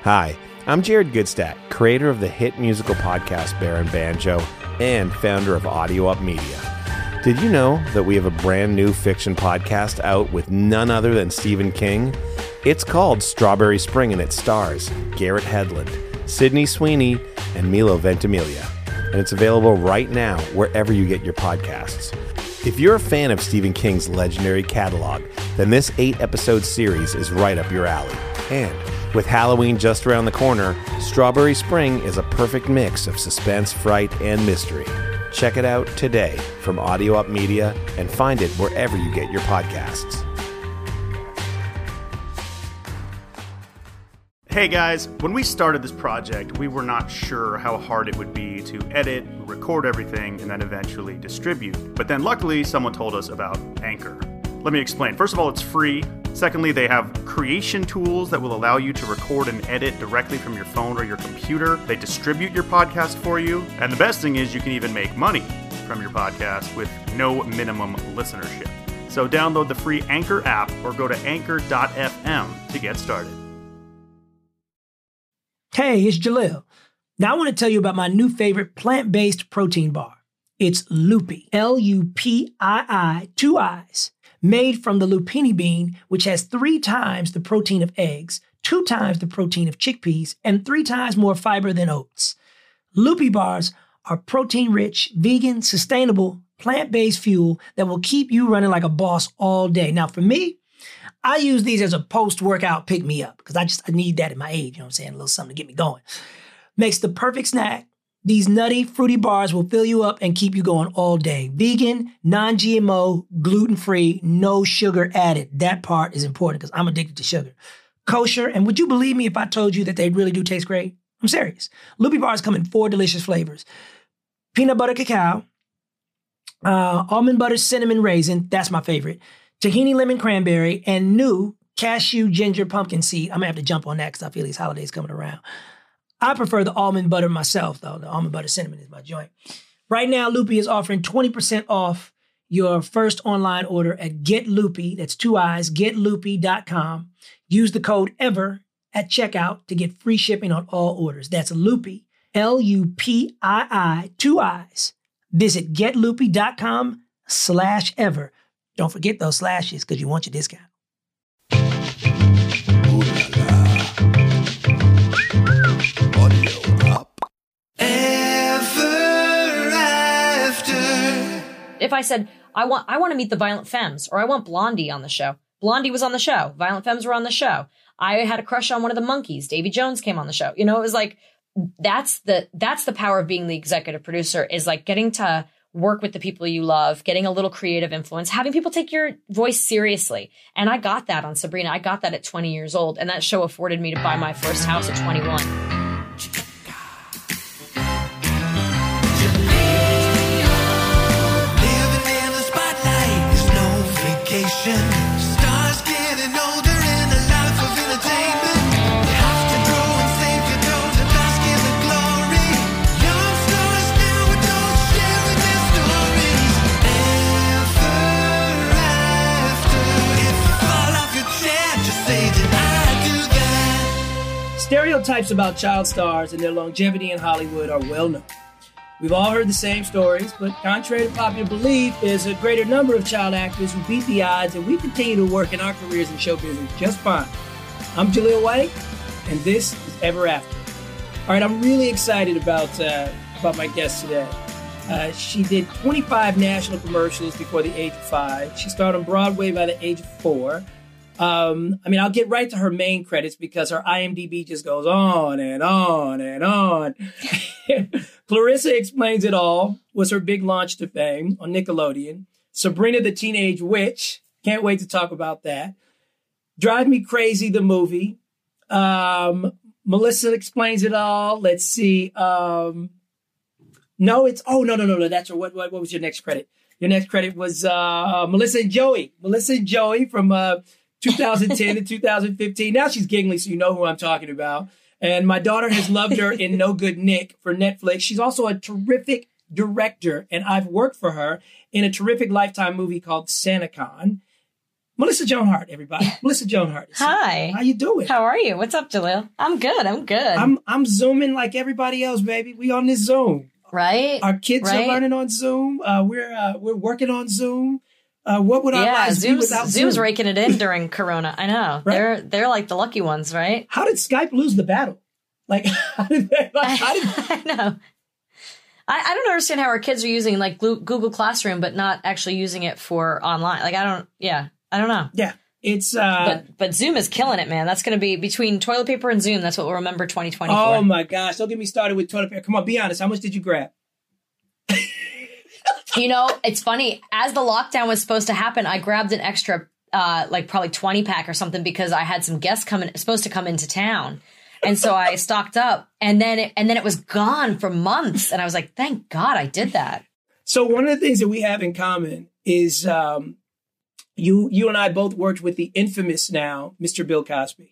Hi, I'm Jared Goodstack, creator of the hit musical podcast Baron Banjo and founder of Audio Up Media. Did you know that we have a brand new fiction podcast out with none other than Stephen King? It's called Strawberry Spring and it stars Garrett Hedlund, Sydney Sweeney, and Milo Ventimiglia. And it's available right now wherever you get your podcasts. If you're a fan of Stephen King's legendary catalog, then this 8-episode series is right up your alley. And with Halloween just around the corner, Strawberry Spring is a perfect mix of suspense, fright, and mystery. Check it out today from Audio Up Media and find it wherever you get your podcasts. Hey guys, when we started this project, we were not sure how hard it would be to edit, record everything, and then eventually distribute. But then luckily, someone told us about Anchor. Let me explain. First of all, it's free. Secondly, they have creation tools that will allow you to record and edit directly from your phone or your computer. They distribute your podcast for you. And the best thing is you can even make money from your podcast with no minimum listenership. So download the free Anchor app or go to anchor.fm to get started. Hey, it's Jalil. Now I want to tell you about my new favorite plant-based protein bar. It's Loopy, L-U-P-I-I, 2 I's, made from the lupini bean, which has 3 times the protein of eggs, 2 times the protein of chickpeas, and 3 times more fiber than oats. Loopy bars are protein-rich, vegan, sustainable, plant-based fuel that will keep you running like a boss all day. Now, for me, I use these as a post-workout pick-me-up because I need that at my age, you know what I'm saying? A little something to get me going. Makes the perfect snack. These nutty, fruity bars will fill you up and keep you going all day. Vegan, non-GMO, gluten-free, no sugar added. That part is important because I'm addicted to sugar. Kosher, and would you believe me if I told you that they really do taste great? I'm serious. Loopy bars come in 4 delicious flavors. Peanut butter cacao, almond butter cinnamon raisin, that's my favorite. Tahini lemon cranberry, and new cashew ginger pumpkin seed. I'm going to have to jump on that because I feel these holidays coming around. I prefer the almond butter myself, though. The almond butter cinnamon is my joint. Right now, Loopy is offering 20% off your first online order at GetLoopy. That's 2 I's, getloopy.com. Use the code EVER at checkout to get free shipping on all orders. That's Loopy, L-U-P-I-I, 2 I's. Visit getloopy.com/ever. Don't forget those slashes because you want your discount. If I said, I want to meet the Violent Femmes, or I want Blondie on the show. Blondie was on the show. Violent Femmes were on the show. I had a crush on one of the Monkees. Davy Jones came on the show. You know, it was like, that's the power of being the executive producer, is like getting to work with the people you love, getting a little creative influence, having people take your voice seriously. And I got that on Sabrina. I got that at 20 years old. And that show afforded me to buy my first house at 21. Stars getting older in a life of entertainment. You have to grow and save your toes and bask in the glory. Young stars now with those sharing their stories. Ever after, if you fall off your chair, just say that I do that. Stereotypes about child stars and their longevity in Hollywood are well known. We've all heard the same stories, but contrary to popular belief, there's a greater number of child actors who beat the odds, and we continue to work in our careers in show business just fine. I'm Jalil White, and this is Ever After. All right, I'm really excited about my guest today. She did 25 national commercials before the age of 5. She started on Broadway by the age of 4. I'll get right to her main credits because her IMDb just goes on and on and on. Clarissa Explains It All was her big launch to fame on Nickelodeon. Sabrina the Teenage Witch. Can't wait to talk about that. Drive Me Crazy, the movie. Melissa Explains It All. Let's see. No. That's what was your next credit? Your next credit was Melissa and Joey. Melissa and Joey from 2010 to 2015. Now she's giggling, so you know who I'm talking about. And my daughter has loved her in No Good Nick for Netflix. She's also a terrific director, and I've worked for her in a terrific Lifetime movie called SantaCon. Melissa Joan Hart, everybody. Melissa Joan Hart. Hi. How you doing? How are you? What's up, Jaleel? I'm good. I'm Zooming like everybody else, baby. We on this Zoom. Right? Our kids are learning on Zoom. We're working on Zoom. What would our lives be without Zoom? Zoom's raking it in during Corona. I know. Right? They're like the lucky ones, right? How did Skype lose the battle? Like, I know. I don't understand how our kids are using like Google Classroom, but not actually using it for online. Like, I don't know. Yeah. It's but Zoom is killing it, man. That's going to be between toilet paper and Zoom. That's what we'll remember 2024. Oh my gosh! Don't get me started with toilet paper. Come on, be honest. How much did you grab? You know, it's funny. As the lockdown was supposed to happen, I grabbed an extra, like probably 20 pack or something because I had some guests supposed to come into town, and so I stocked up. And then it was gone for months, and I was like, thank God I did that. So one of the things that we have in common is. You and I both worked with the infamous now Mr. Bill Cosby.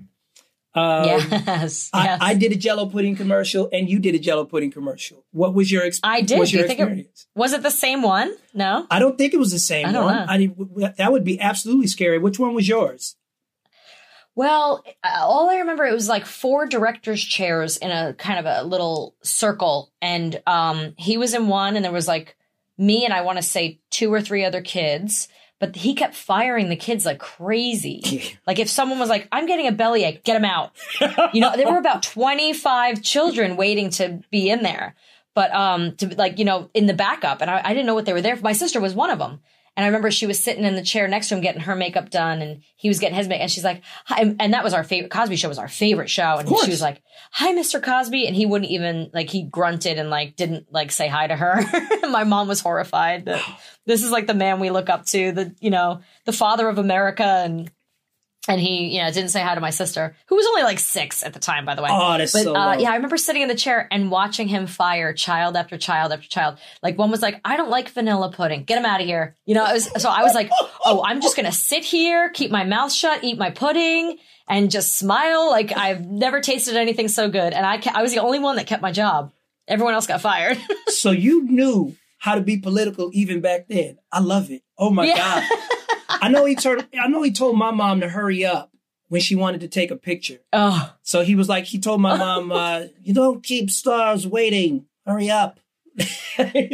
Yes. I did a Jell-O pudding commercial, and you did a Jell-O pudding commercial. What was your I did. Was your Do you experience? think was it the same one? No, I don't think it was the same I don't one. know. That would be absolutely scary. Which one was yours? Well, all I remember, it was like 4 directors' chairs in a kind of a little circle, and he was in one, and there was like me and I want to say 2 or 3 other kids. But he kept firing the kids like crazy. Like if someone was like, I'm getting a bellyache, get him out. You know, there were about 25 children waiting to be in there. But to like, you know, in the backup. And I didn't know what they were there for. My sister was one of them. And I remember she was sitting in the chair next to him getting her makeup done. And he was getting his makeup. And she's like, hi. And that was our favorite. Cosby Show was our favorite show. And she was like, hi, Mr. Cosby. And he wouldn't even, like, he grunted and like didn't like say hi to her. My mom was horrified that this is like the man we look up to, the father of America. And he, didn't say hi to my sister, who was only like 6 at the time, by the way. Oh, that's so low. Yeah, I remember sitting in the chair and watching him fire child after child after child. Like one was like, I don't like vanilla pudding. Get him out of here. You know, so I was like, oh, I'm just going to sit here, keep my mouth shut, eat my pudding and just smile. Like I've never tasted anything so good. And I was the only one that kept my job. Everyone else got fired. So you knew how to be political even back then. I love it. Oh my God. I know he told my mom to hurry up when she wanted to take a picture. Oh. So he told my mom, you don't keep stars waiting. Hurry up. He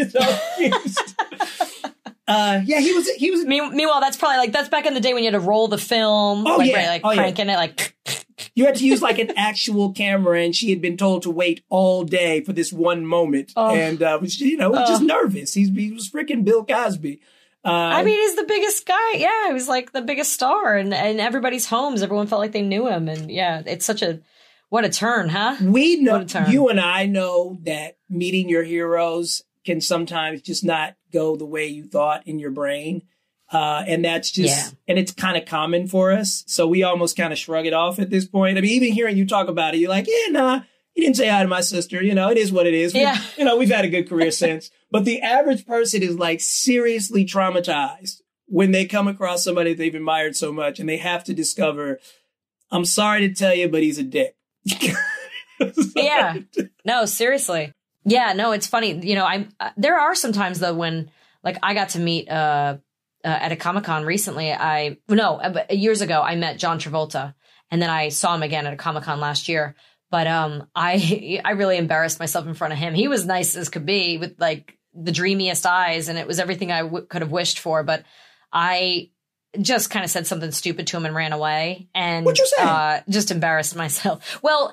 was. Meanwhile, that's back in the day when you had to roll the film. Cranking it, like. You had to use like an actual camera, and she had been told to wait all day for this one moment. And, was just nervous. He was freaking Bill Cosby. I mean, he's the biggest guy. Yeah, he was like the biggest star, and everybody's homes. Everyone felt like they knew him, and yeah, it's what a turn, huh? We know, you and I know that meeting your heroes can sometimes just not go the way you thought in your brain, and that's just, and it's kind of common for us. So we almost kind of shrug it off at this point. I mean, even hearing you talk about it, you're like, yeah, nah. He didn't say hi to my sister. You know, it is what it is. Yeah. We've had a good career since. But the average person is like seriously traumatized when they come across somebody they've admired so much and they have to discover, I'm sorry to tell you, but he's a dick. Yeah. No, seriously. Yeah, no, it's funny. You know, there are some times though when like I got to meet at a Comic-Con recently. Years ago, I met John Travolta, and then I saw him again at a Comic-Con last year. But I really embarrassed myself in front of him. He was nice as could be with like the dreamiest eyes, and it was everything I could have wished for. But I just kind of said something stupid to him and ran away, and what'd you say? Just embarrassed myself. Well,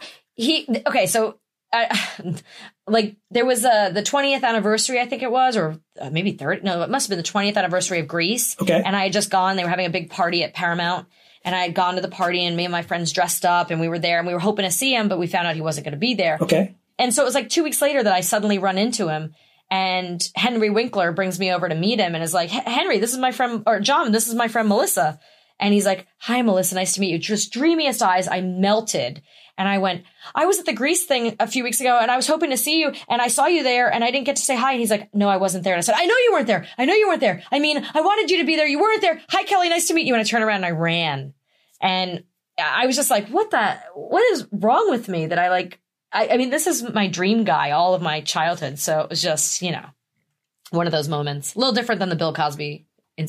like there was the 20th anniversary, I think it was, or maybe 30. No, it must have been the 20th anniversary of Grease. Okay, and I had just gone. They were having a big party at Paramount. And I had gone to the party, and me and my friends dressed up, and we were there, and we were hoping to see him, but we found out he wasn't going to be there. Okay. And so it was like 2 weeks later that I suddenly run into him, and Henry Winkler brings me over to meet him and is like, Henry, this is my friend, or John, this is my friend Melissa. And he's like, hi, Melissa, nice to meet you. Just dreamiest eyes. I melted. And I went, I was at the Grease thing a few weeks ago, and I was hoping to see you, and I saw you there, and I didn't get to say hi. And he's like, no, I wasn't there. And I said, I know you weren't there. I know you weren't there. I mean, I wanted you to be there. You weren't there. Hi, Kelly. Nice to meet you. And I turned around and I ran. And I was just like, what is wrong with me that I mean, this is my dream guy all of my childhood. So it was just, one of those moments. A little different than the Bill Cosby incident.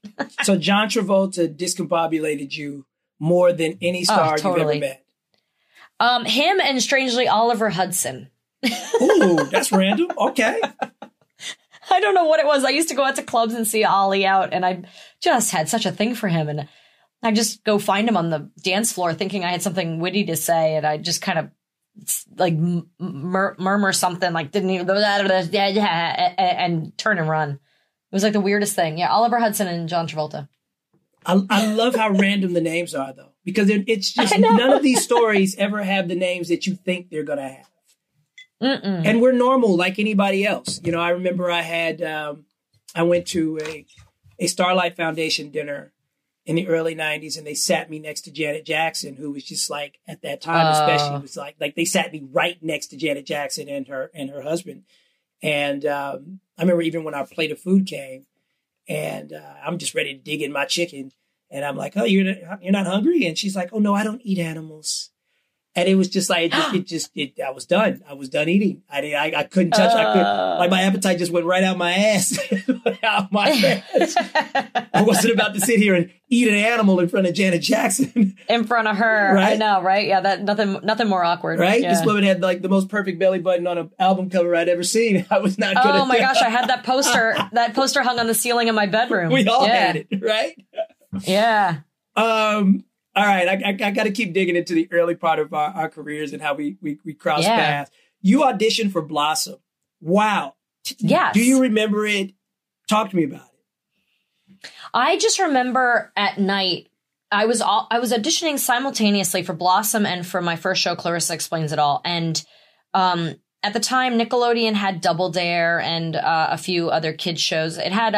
So John Travolta discombobulated you more than any star totally. you've ever met. Him and strangely Oliver Hudson. Ooh, that's random. Okay. I don't know what it was. I used to go out to clubs and see Ollie out, and I just had such a thing for him. And I just go find him on the dance floor thinking I had something witty to say, and I just kind of like murmur something like didn't even and turn and run. It was like the weirdest thing. Yeah, Oliver Hudson and John Travolta. I love how random the names are, though, because it's just none of these stories ever have the names that you think they're going to have. Mm-mm. And we're normal like anybody else. You know, I remember I went to a Starlight Foundation dinner in the early 90s, and they sat me next to Janet Jackson, who was just like, at that time, especially, was like they sat me right next to Janet Jackson and her husband. And I remember even when our plate of food came, and I'm just ready to dig in my chicken, and I'm like, "Oh, you're not hungry?" And she's like, "Oh no, I don't eat animals." And it was just like, I was done. I was done eating. I couldn't touch, like my appetite just went right out my ass. Out my ass. I wasn't about to sit here and eat an animal in front of Janet Jackson. In front of her. Right? I know, right? Yeah, that nothing more awkward. Right? Yeah. This woman had like the most perfect belly button on an album cover I'd ever seen. I was not good at Oh my gosh, I had that poster hung on the ceiling in my bedroom. We all had it, right? Yeah. All right, I got to keep digging into the early part of our careers and how we crossed paths. You auditioned for Blossom. Wow. Yes. Do you remember it? Talk to me about it. I just remember at night, I was auditioning simultaneously for Blossom and for my first show, Clarissa Explains It All. And at the time, Nickelodeon had Double Dare and a few other kids shows. It had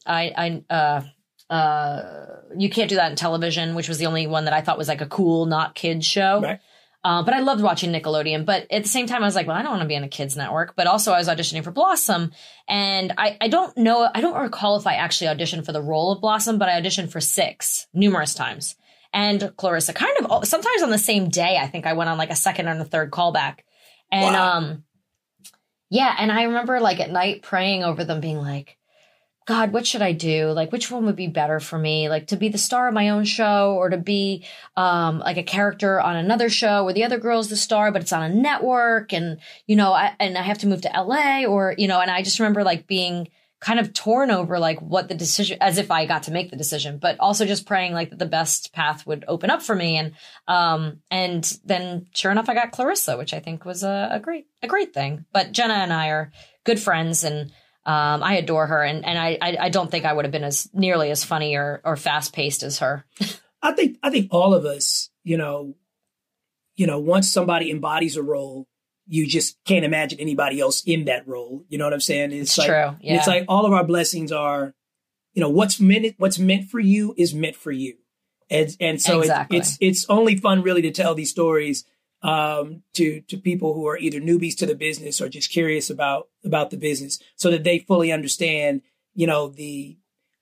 You Can't Do That in Television, which was the only one that I thought was like a cool, not kids show. Right. But I loved watching Nickelodeon. But at the same time, I was like, well, I don't want to be on a kids network. But also I was auditioning for Blossom. And I don't know, I don't recall if I actually auditioned for the role of Blossom, but I auditioned for 6 numerous times. And Clarissa kind of sometimes on the same day, I think I went on like a second and a third callback. And Wow. yeah. And I remember like at night praying over them being like, God, what should I do? Like, which one would be better for me? Like to be the star of my own show or to be like a character on another show where the other girl's the star, but it's on a network and, you know, I have to move to LA or, you know, and I just remember like being kind of torn over like what the decision, as if I got to make the decision, but also just praying like that the best path would open up for me. And then sure enough, I got Clarissa, which I think was a great thing. But Jenna and I are good friends and I adore her, and I don't think I would have been as nearly as funny or fast paced as her. I think all of us, you know, once somebody embodies a role, you just can't imagine anybody else in that role. You know what I'm saying? It's like, true. Yeah. It's like all of our blessings are, you know, what's meant for you is meant for you, and so exactly. it's only fun really to tell these stories to people who are either newbies to the business or just curious about the business so that they fully understand, you know, the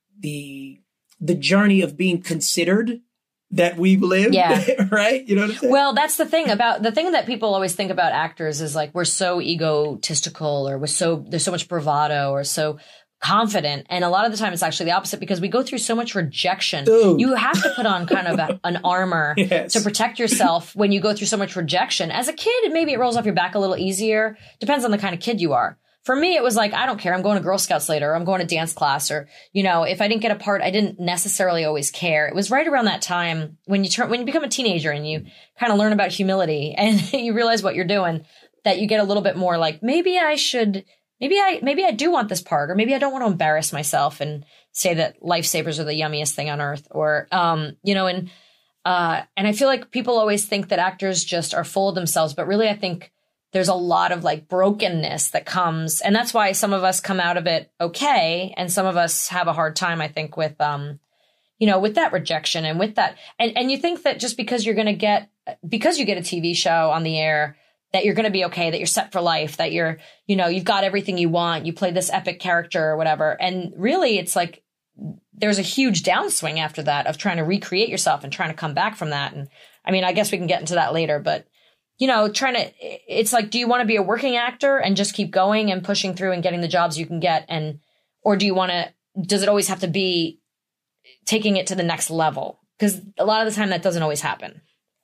journey of being considered that we've lived. Yeah. Right. You know what I'm saying? Well, that's the thing that people always think about actors is like, we're so egotistical or there's so much bravado or so confident. And a lot of the time it's actually the opposite because we go through so much rejection. Dude. You have to put on kind of an armor Yes. to protect yourself when you go through so much rejection. As a kid, maybe it rolls off your back a little easier. Depends on the kind of kid you are. For me, it was like, I don't care. I'm going to Girl Scouts later. Or I'm going to dance class or, you know, if I didn't get a part, I didn't necessarily always care. It was right around that time when you become a teenager and you kind of learn about humility and you realize what you're doing, that you get a little bit more like, maybe I do want this part, or maybe I don't want to embarrass myself and say that lifesavers are the yummiest thing on earth, or, you know, and I feel like people always think that actors just are full of themselves, but really I think there's a lot of like brokenness that comes, and that's why some of us come out of it okay, and some of us have a hard time, I think, with, you know, with that rejection and with that, and you think that just because you get a TV show on the air, that you're going to be okay, that you're set for life, that you're, you know, you've got everything you want, you play this epic character or whatever. And really it's like, there's a huge downswing after that of trying to recreate yourself and trying to come back from that. And I mean, I guess we can get into that later, but you know, it's like, do you want to be a working actor and just keep going and pushing through and getting the jobs you can get? Or do you want to, does it always have to be taking it to the next level. Because a lot of the time that doesn't always happen.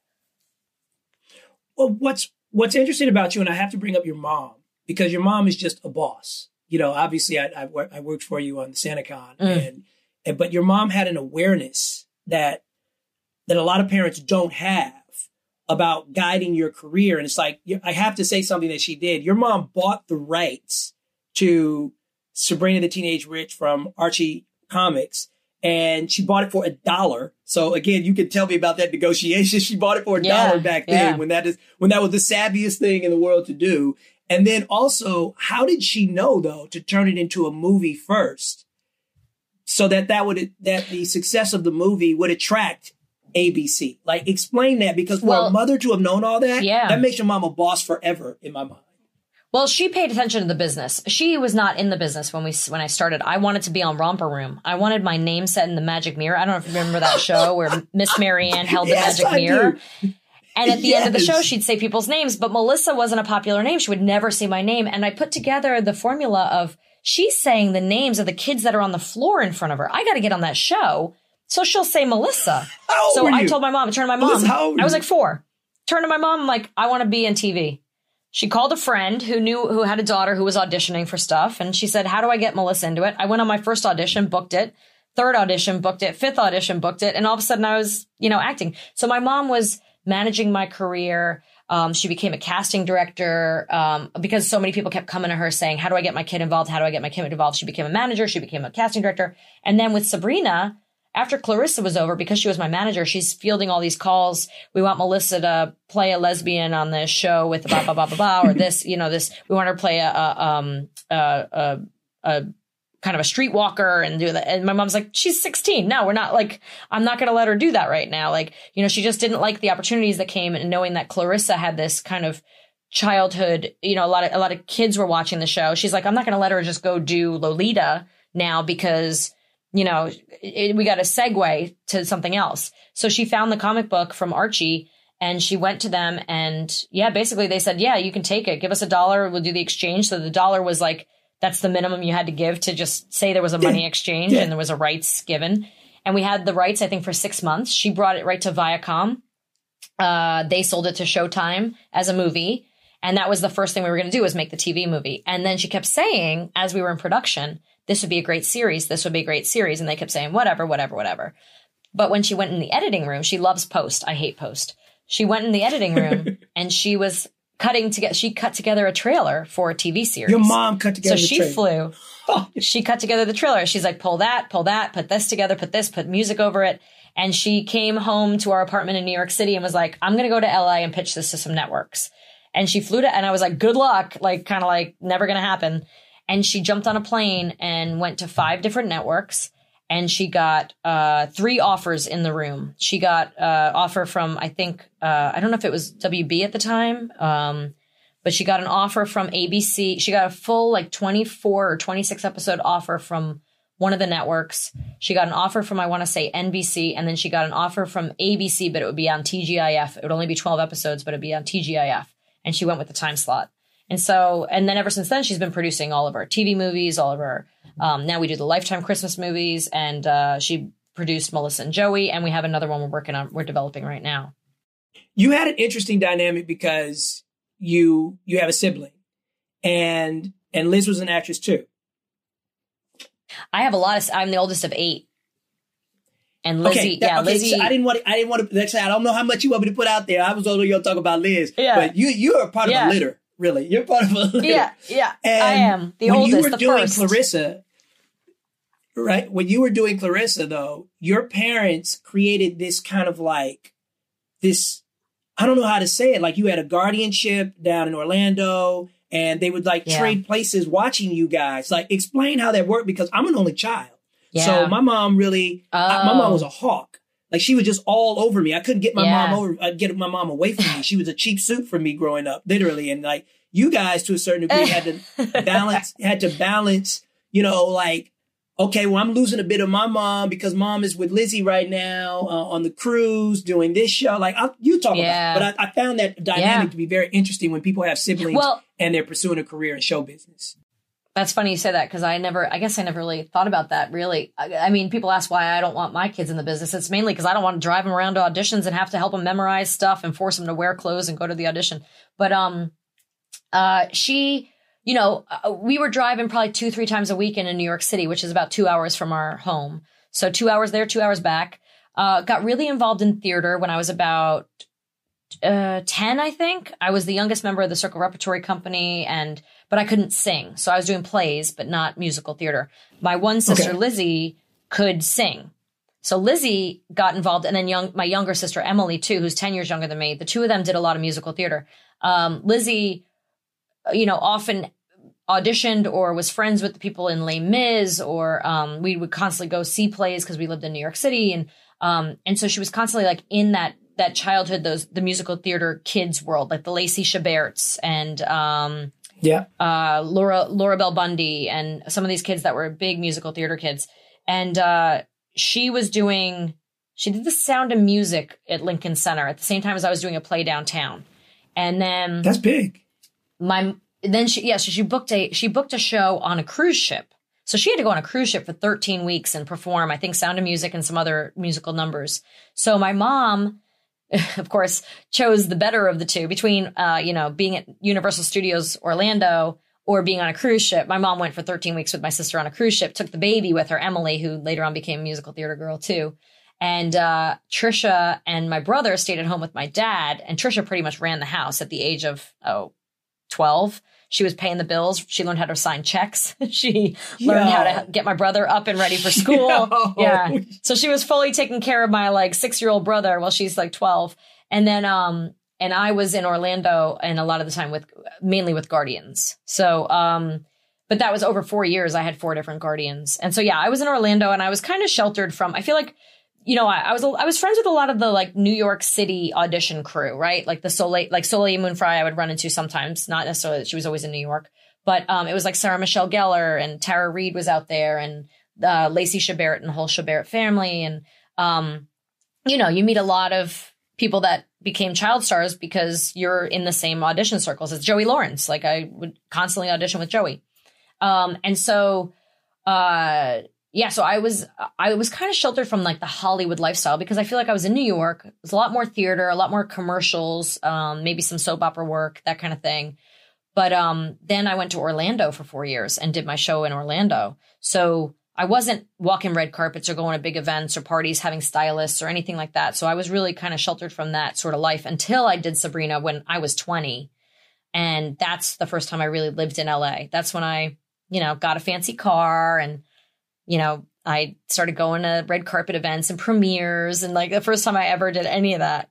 Well, what's interesting about you, and I have to bring up your mom, because your mom is just a boss. You know, obviously I worked for you on the SantaCon, but your mom had an awareness that a lot of parents don't have about guiding your career. And it's like, I have to say something that she did. Your mom bought the rights to Sabrina the Teenage Witch from Archie Comics, and she bought it for $1. So again, you can tell me about that negotiation. She bought it for $1 back then, when that was the savviest thing in the world to do. And then also, how did she know though to turn it into a movie first, so that the success of the movie would attract ABC? Like, explain that, because for a mother to have known all that, that makes your mom a boss forever in my mind. Well, she paid attention to the business. She was not in the business when I started. I wanted to be on Romper Room. I wanted my name set in the Magic Mirror. I don't know if you remember that show where Miss Marianne held the Magic Mirror. And at the end of the show, she'd say people's names, but Melissa wasn't a popular name. She would never say my name. And I put together the formula of, she's saying the names of the kids that are on the floor in front of her. I got to get on that show. So she'll say Melissa. So I told my mom, turned to my mom. Melissa, how old were I was you? like 4. Turned to my mom. I'm like, I want to be in TV. She called a friend who had a daughter who was auditioning for stuff. And she said, how do I get Melissa into it? I went on my first audition, booked it. 3rd audition, booked it. 5th audition, booked it. And all of a sudden I was, acting. So my mom was managing my career. She became a casting director because so many people kept coming to her saying, how do I get my kid involved? How do I get my kid involved? She became a manager. She became a casting director. And then with Sabrina, after Clarissa was over, because she was my manager, she's fielding all these calls. We want Melissa to play a lesbian on this show with blah, blah, blah, blah, blah, or this, this, we want her to play a kind of a streetwalker and do that. And my mom's like, she's 16. No, we're not, like, I'm not going to let her do that right now. Like, she just didn't like the opportunities that came, and knowing that Clarissa had this kind of childhood, a lot of kids were watching the show. She's like, I'm not going to let her just go do Lolita now because, we got to segue to something else. So she found the comic book from Archie, and she went to them, and basically they said, you can take it. Give us $1. We'll do the exchange. So the $1 was like, that's the minimum you had to give to just say there was a money exchange and there was a rights given. And we had the rights, I think, for 6 months. She brought it right to Viacom. They sold it to Showtime as a movie. And that was the first thing we were going to do, was make the TV movie. And then she kept saying, as we were in production, this would be a great series. This would be a great series. And they kept saying, whatever. But when she went in the editing room, she loves post. I hate post. She went in the editing room and she was she cut together a trailer for a TV series. Your mom cut together the trailer. So she flew. She cut together the trailer. She's like, pull that, put this together, put music over it. And she came home to our apartment in New York City and was like, I'm going to go to LA and pitch this to some networks. And she flew and I was like, good luck. Like, kind of like, never going to happen. And she jumped on a plane and went to 5 different networks. And she got 3 offers in the room. She got offer from, I think, I don't know if it was WB at the time, but she got an offer from ABC. She got a full 24 or 26 episode offer from one of the networks. She got an offer from, I want to say, NBC. And then she got an offer from ABC, but it would be on TGIF. It would only be 12 episodes, but it'd be on TGIF. And she went with the time slot. And then ever since then, she's been producing all of our TV movies, all of our, now we do the Lifetime Christmas movies, and she produced Melissa and Joey, and we have another one we're developing right now. You had an interesting dynamic because you have a sibling, and Liz was an actress too. I have I'm the oldest of 8. And Lizzie, Lizzie. So I didn't want to, I don't know how much you want me to put out there. I was only going to talk about Liz, but you're a part of a litter. Really, you're part of a litter. Yeah, and I am the oldest. When you were doing first. Clarissa, right? When you were doing Clarissa, though, your parents created this kind of this. I don't know how to say it. Like, you had a guardianship down in Orlando, and they would trade places watching you guys. Like, explain how that worked, because I'm an only child. Yeah. So my mom really, my mom was a hawk. Like, she was just all over me. I couldn't get get my mom away from me. She was a cheap suit for me growing up, literally. And you guys, to a certain degree, had to balance, okay, well, I'm losing a bit of my mom because mom is with Lizzie right now on the cruise doing this show. You talk about it. But I found that dynamic to be very interesting when people have siblings and they're pursuing a career in show business. That's funny you say that because I guess I never really thought about that really. I mean, people ask why I don't want my kids in the business. It's mainly because I don't want to drive them around to auditions and have to help them memorize stuff and force them to wear clothes and go to the audition. But she, we were driving probably 2-3 times a week in New York City, which is about 2 hours from our home. So 2 hours there, 2 hours back. Got really involved in theater when I was about 10, I think. I was the youngest member of the Circle Repertory Company, but I couldn't sing. So I was doing plays, but not musical theater. My one sister, Lizzie, could sing. So Lizzie got involved, and then my younger sister, Emily, too, who's 10 years younger than me. The two of them did a lot of musical theater. Lizzie, often auditioned or was friends with the people in Les Mis, or we would constantly go see plays because we lived in New York City. And so she was constantly like in that childhood, the musical theater kids world, like the Lacey Chaberts and Laura Bell Bundy and some of these kids that were big musical theater kids. And she did the Sound of Music at Lincoln Center at the same time as I was doing a play downtown. And then that's big. She booked a show on a cruise ship. So she had to go on a cruise ship for 13 weeks and perform, I think, Sound of Music and some other musical numbers. So my mom, of course, chose the better of the two between, being at Universal Studios Orlando or being on a cruise ship. My mom went for 13 weeks with my sister on a cruise ship, took the baby with her, Emily, who later on became a musical theater girl too. And Trisha and my brother stayed at home with my dad. And Trisha pretty much ran the house at the age of 12. She was paying the bills. She learned how to sign checks. She learned how to get my brother up and ready for school. Yeah. So she was fully taking care of my 6-year-old brother while she's 12. And then, and I was in Orlando and a lot of the time mainly with guardians. So, but that was over 4 years. I had 4 different guardians. And so, yeah, I was in Orlando and I was kind of sheltered from, I feel like, I was friends with a lot of the New York City audition crew, right? Like the Soleil Moon Frye I would run into sometimes, not necessarily that she was always in New York, but it was like Sarah Michelle Gellar and Tara Reid was out there and Lacey Chabert and the whole Chabert family. And, you meet a lot of people that became child stars because you're in the same audition circles as Joey Lawrence. Like I would constantly audition with Joey. So I was kind of sheltered from the Hollywood lifestyle because I feel like I was in New York. There's a lot more theater, a lot more commercials, maybe some soap opera work, that kind of thing. But then I went to Orlando for 4 years and did my show in Orlando. So I wasn't walking red carpets or going to big events or parties, having stylists or anything like that. So I was really kind of sheltered from that sort of life until I did Sabrina when I was 20. And that's the first time I really lived in LA. That's when I, got a fancy car and I started going to red carpet events and premieres and the first time I ever did any of that.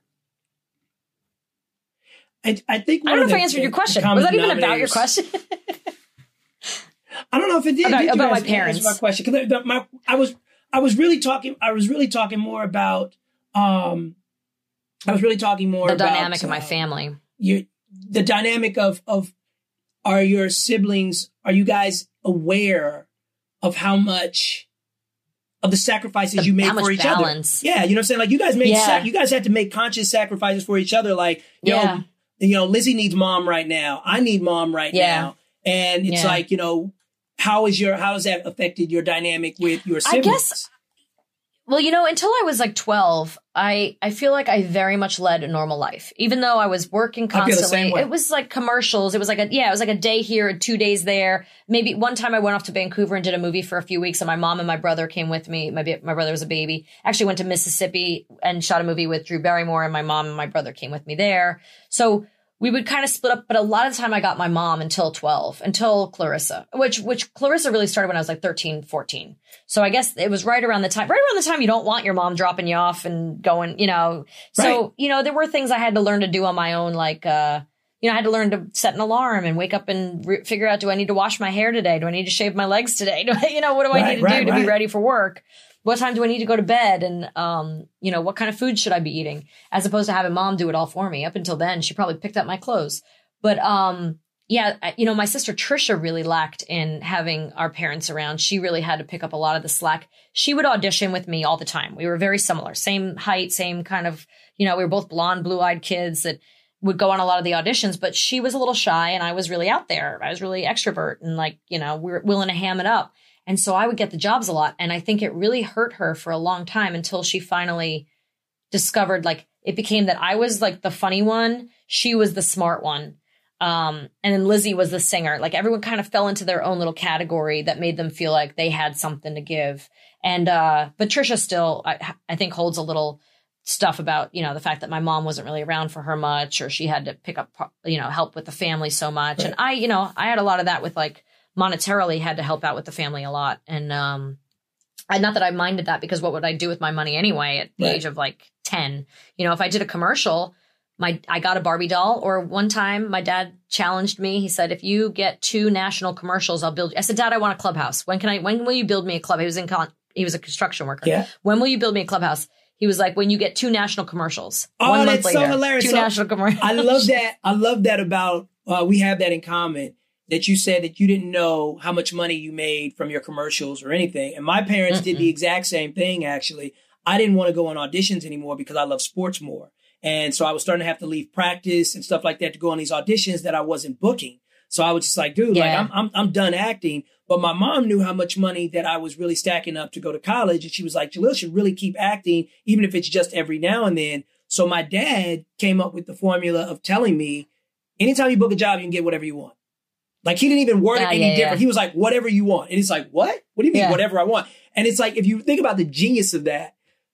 I think I don't know if I answered your question. Was that even about your question? I don't know if it did. About my parents. My question. I was really talking more about. The dynamic of my family. The dynamic of are your siblings? Are you guys aware of how much of the sacrifices you make for each balance. other? Yeah, you know what I'm saying? You guys you guys had to make conscious sacrifices for each other. Lizzie needs mom right now. I need mom right now. And it's how has that affected your dynamic with your siblings? I guess, until I was 12, I feel like I very much led a normal life, even though I was working constantly. It was commercials. It was it was a day here, 2 days there. Maybe one time I went off to Vancouver and did a movie for a few weeks and my mom and my brother came with me. My brother was a baby. Actually went to Mississippi and shot a movie with Drew Barrymore and my mom and my brother came with me there. So we would kind of split up, but a lot of the time I got my mom until Clarissa, which Clarissa really started when I was 13, 14. So I guess it was right around the time you don't want your mom dropping you off and going, So, there were things I had to learn to do on my own. I had to learn to set an alarm and wake up and figure out, do I need to wash my hair today? Do I need to shave my legs today? What do I need to do to be ready for work? What time do I need to go to bed? And, what kind of food should I be eating? As opposed to having mom do it all for me. Up until then, she probably picked up my clothes. But, my sister Trisha really lacked in having our parents around. She really had to pick up a lot of the slack. She would audition with me all the time. We were very similar, same height, same kind of, we were both blonde, blue-eyed kids would go on a lot of the auditions, but she was a little shy and I was really out there. I was really extrovert and like, we were willing to ham it up. And so I would get the jobs a lot. And I think it really hurt her for a long time until she finally discovered, like, it became that I was like the funny one. She was the smart one. And then Lizzie was the singer. Like everyone kind of fell into their own little category that made them feel like they had something to give. And, but Trisha still, I think holds a little stuff about, the fact that my mom wasn't really around for her much, or she had to pick up, help with the family so much. Right. And I had a lot of that with like monetarily had to help out with the family a lot. And, not that I minded that, because what would I do with my money anyway at the age of like 10? If I did a commercial, I got a Barbie doll. Or one time my dad challenged me. He said, if you get 2 national commercials, I'll build you. I said, Dad, I want a clubhouse. When will you build me a club? He was a construction worker. Yeah. When will you build me a clubhouse? He was like, when you get 2 national commercials. Oh, 1 month that's later, so hilarious. 2 national commercials. I love that. I love that about, we have that in common, that you said that you didn't know how much money you made from your commercials or anything. And my parents did the exact same thing, actually. I didn't want to go on auditions anymore because I love sports more. And so I was starting to have to leave practice and stuff like that to go on these auditions that I wasn't booking. So I was just like, dude, like I'm done acting. But my mom knew how much money that I was really stacking up to go to college. And she was like, Jalil should really keep acting, even if it's just every now and then. So my dad came up with the formula of telling me, anytime you book a job, you can get whatever you want. Like he didn't even word it any different. He was like, whatever you want. And it's like, what? What do you mean whatever I want? And it's like, if you think about the genius of that,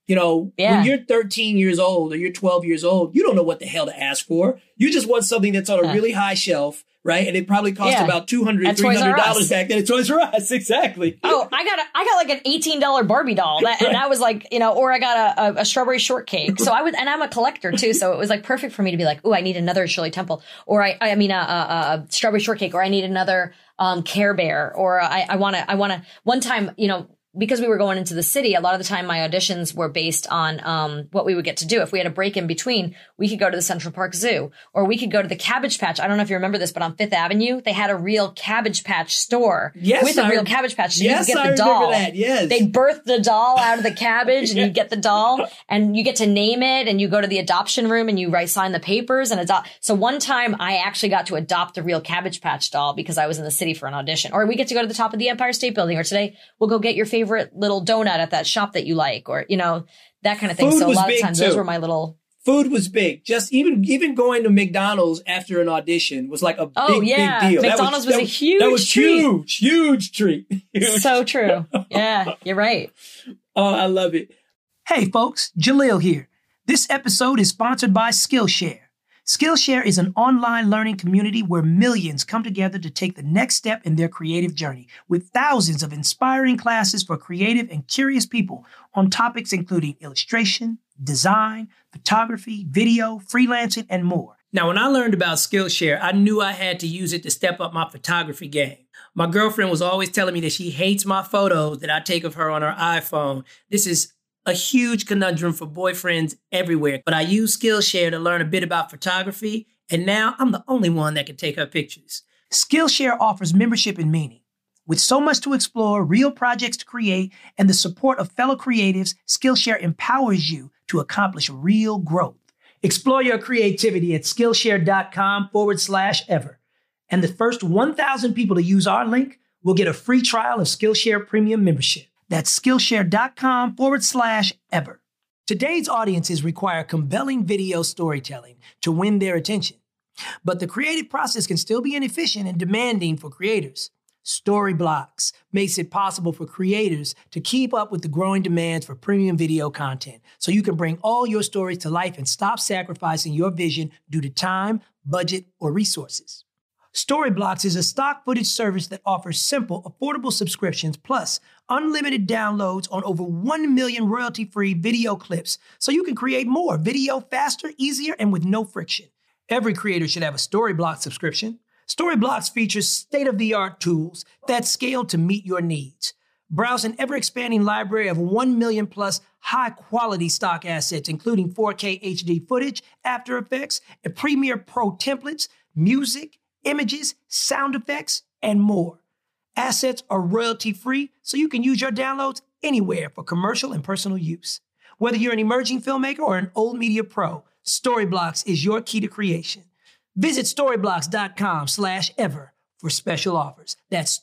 when you're 13 years old or you're 12 years old, you don't know what the hell to ask for. You just want something that's on a really high shelf, right? And it probably cost about $200, $300 back then at Toys R Us. Exactly. Oh, I got like an $18 Barbie doll. And that was like, or I got a strawberry shortcake. So and I'm a collector too. So it was like perfect for me to be like, oh, I need another Shirley Temple, or a strawberry shortcake, or I need another Care Bear, or I want to, one time, because we were going into the city, a lot of the time my auditions were based on what we would get to do. If we had a break in between, we could go to the Central Park Zoo, or we could go to the Cabbage Patch. I don't know if you remember this, but on Fifth Avenue, they had a real Cabbage Patch store with a real Cabbage Patch. So you could get the doll. That, yes. They'd birth the doll out of the cabbage, and you get the doll, and you get to name it, and you go to the adoption room, and you sign the papers and adopt. So one time I actually got to adopt a real Cabbage Patch doll because I was in the city for an audition. Or we get to go to the top of the Empire State Building, or today we'll go get your favorite little donut at that shop that you like, or that kind of thing. So a lot of times those were my little. Food was big. Just even going to McDonald's after an audition was like a big deal. McDonald's was a huge treat. That was huge treat. So true. Yeah, you're right. Oh, I love it. Hey folks, Jalil here. This episode is sponsored by Skillshare. Skillshare is an online learning community where millions come together to take the next step in their creative journey, with thousands of inspiring classes for creative and curious people on topics including illustration, design, photography, video, freelancing, and more. Now, when I learned about Skillshare, I knew I had to use it to step up my photography game. My girlfriend was always telling me that she hates my photos that I take of her on her iPhone. This is a huge conundrum for boyfriends everywhere. But I use Skillshare to learn a bit about photography, and now I'm the only one that can take her pictures. Skillshare offers membership and meaning. With so much to explore, real projects to create, and the support of fellow creatives, Skillshare empowers you to accomplish real growth. Explore your creativity at Skillshare.com/ever. And the first 1,000 people to use our link will get a free trial of Skillshare Premium membership. That's Skillshare.com/ever. Today's audiences require compelling video storytelling to win their attention. But the creative process can still be inefficient and demanding for creators. Storyblocks makes it possible for creators to keep up with the growing demands for premium video content, so you can bring all your stories to life and stop sacrificing your vision due to time, budget, or resources. Storyblocks is a stock footage service that offers simple, affordable subscriptions plus unlimited downloads on over 1 million royalty-free video clips, so you can create more video faster, easier, and with no friction. Every creator should have a Storyblocks subscription. Storyblocks features state-of-the-art tools that scale to meet your needs. Browse an ever-expanding library of 1 million plus high-quality stock assets, including 4K HD footage, After Effects, and Premiere Pro templates, music, images, sound effects, and more. Assets are royalty-free, so you can use your downloads anywhere for commercial and personal use. Whether you're an emerging filmmaker or an old media pro, Storyblocks is your key to creation. Visit storyblocks.com/ever for special offers. That's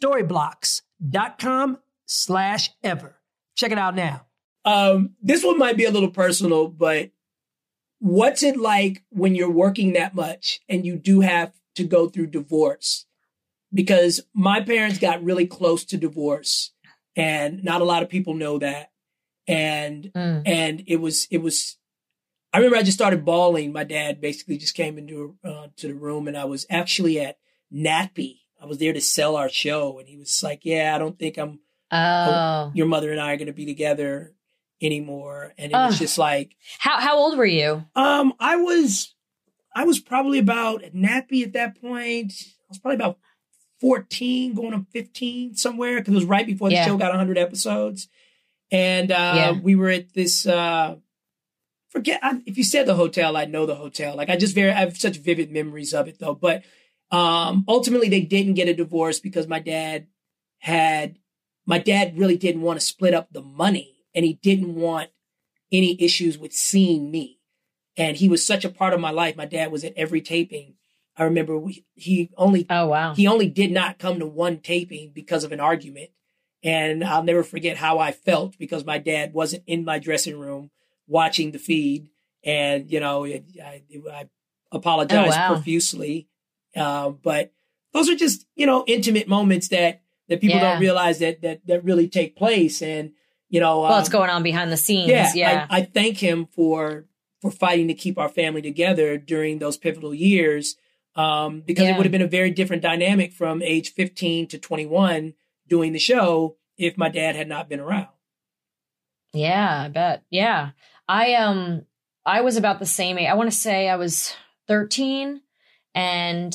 storyblocks.com/ever. Check it out now. This one might be a little personal, but what's it like when you're working that much and you do have to go through divorce? Because my parents got really close to divorce, and not a lot of people know that. And it was. I remember I just started bawling. My dad basically just came into to the room, and I was actually at NATPE. I was there to sell our show, and he was like, "Yeah, I don't think your mother and I are going to be together anymore." And it was just like, how old were you? I was probably about at NATPE at that point. I was probably about 14, going on 15 somewhere, because it was right before the show got 100 episodes. And we were at this. If you said the hotel, I know the hotel. Like I have such vivid memories of it though. But ultimately, they didn't get a divorce because my dad really didn't want to split up the money, and he didn't want any issues with seeing me. And he was such a part of my life. My dad was at every taping. I remember he only did not come to one taping because of an argument. And I'll never forget how I felt because my dad wasn't in my dressing room watching the feed. And, I apologize profusely. But those are just, intimate moments that people don't realize that really take place. And, what's going on behind the scenes. Yeah. I thank him for fighting to keep our family together during those pivotal years. Because it would have been a very different dynamic from age 15 to 21 doing the show if my dad had not been around. Yeah, I bet. Yeah. I was about the same age. I want to say I was 13, and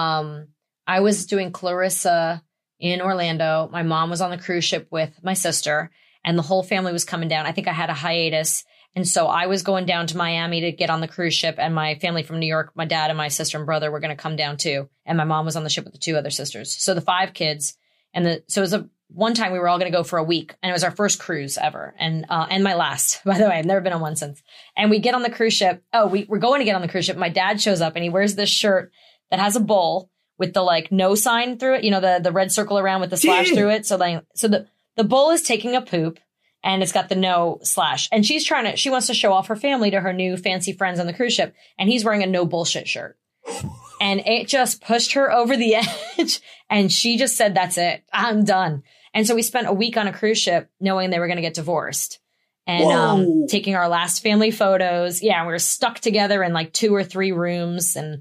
I was doing Clarissa in Orlando. My mom was on the cruise ship with my sister, and the whole family was coming down. I think I had a hiatus. And so I was going down to Miami to get on the cruise ship, and my family from New York, my dad and my sister and brother were going to come down too. And my mom was on the ship with the 2 other sisters. So the 5 kids, so it was one time we were all going to go for a week, and it was our first cruise ever. And my last, by the way. I've never been on one since. And we get on the cruise ship. We're going to get on the cruise ship. My dad shows up, and he wears this shirt that has a bowl with the no sign through it, the red circle around with the slash through it. So the bowl is taking a poop. And it's got the no slash. And she wants to show off her family to her new fancy friends on the cruise ship. And he's wearing a no bullshit shirt. And it just pushed her over the edge. And she just said, "That's it. I'm done." And so we spent a week on a cruise ship knowing they were going to get divorced. And taking our last family photos. Yeah, we were stuck together in 2 or 3 rooms. And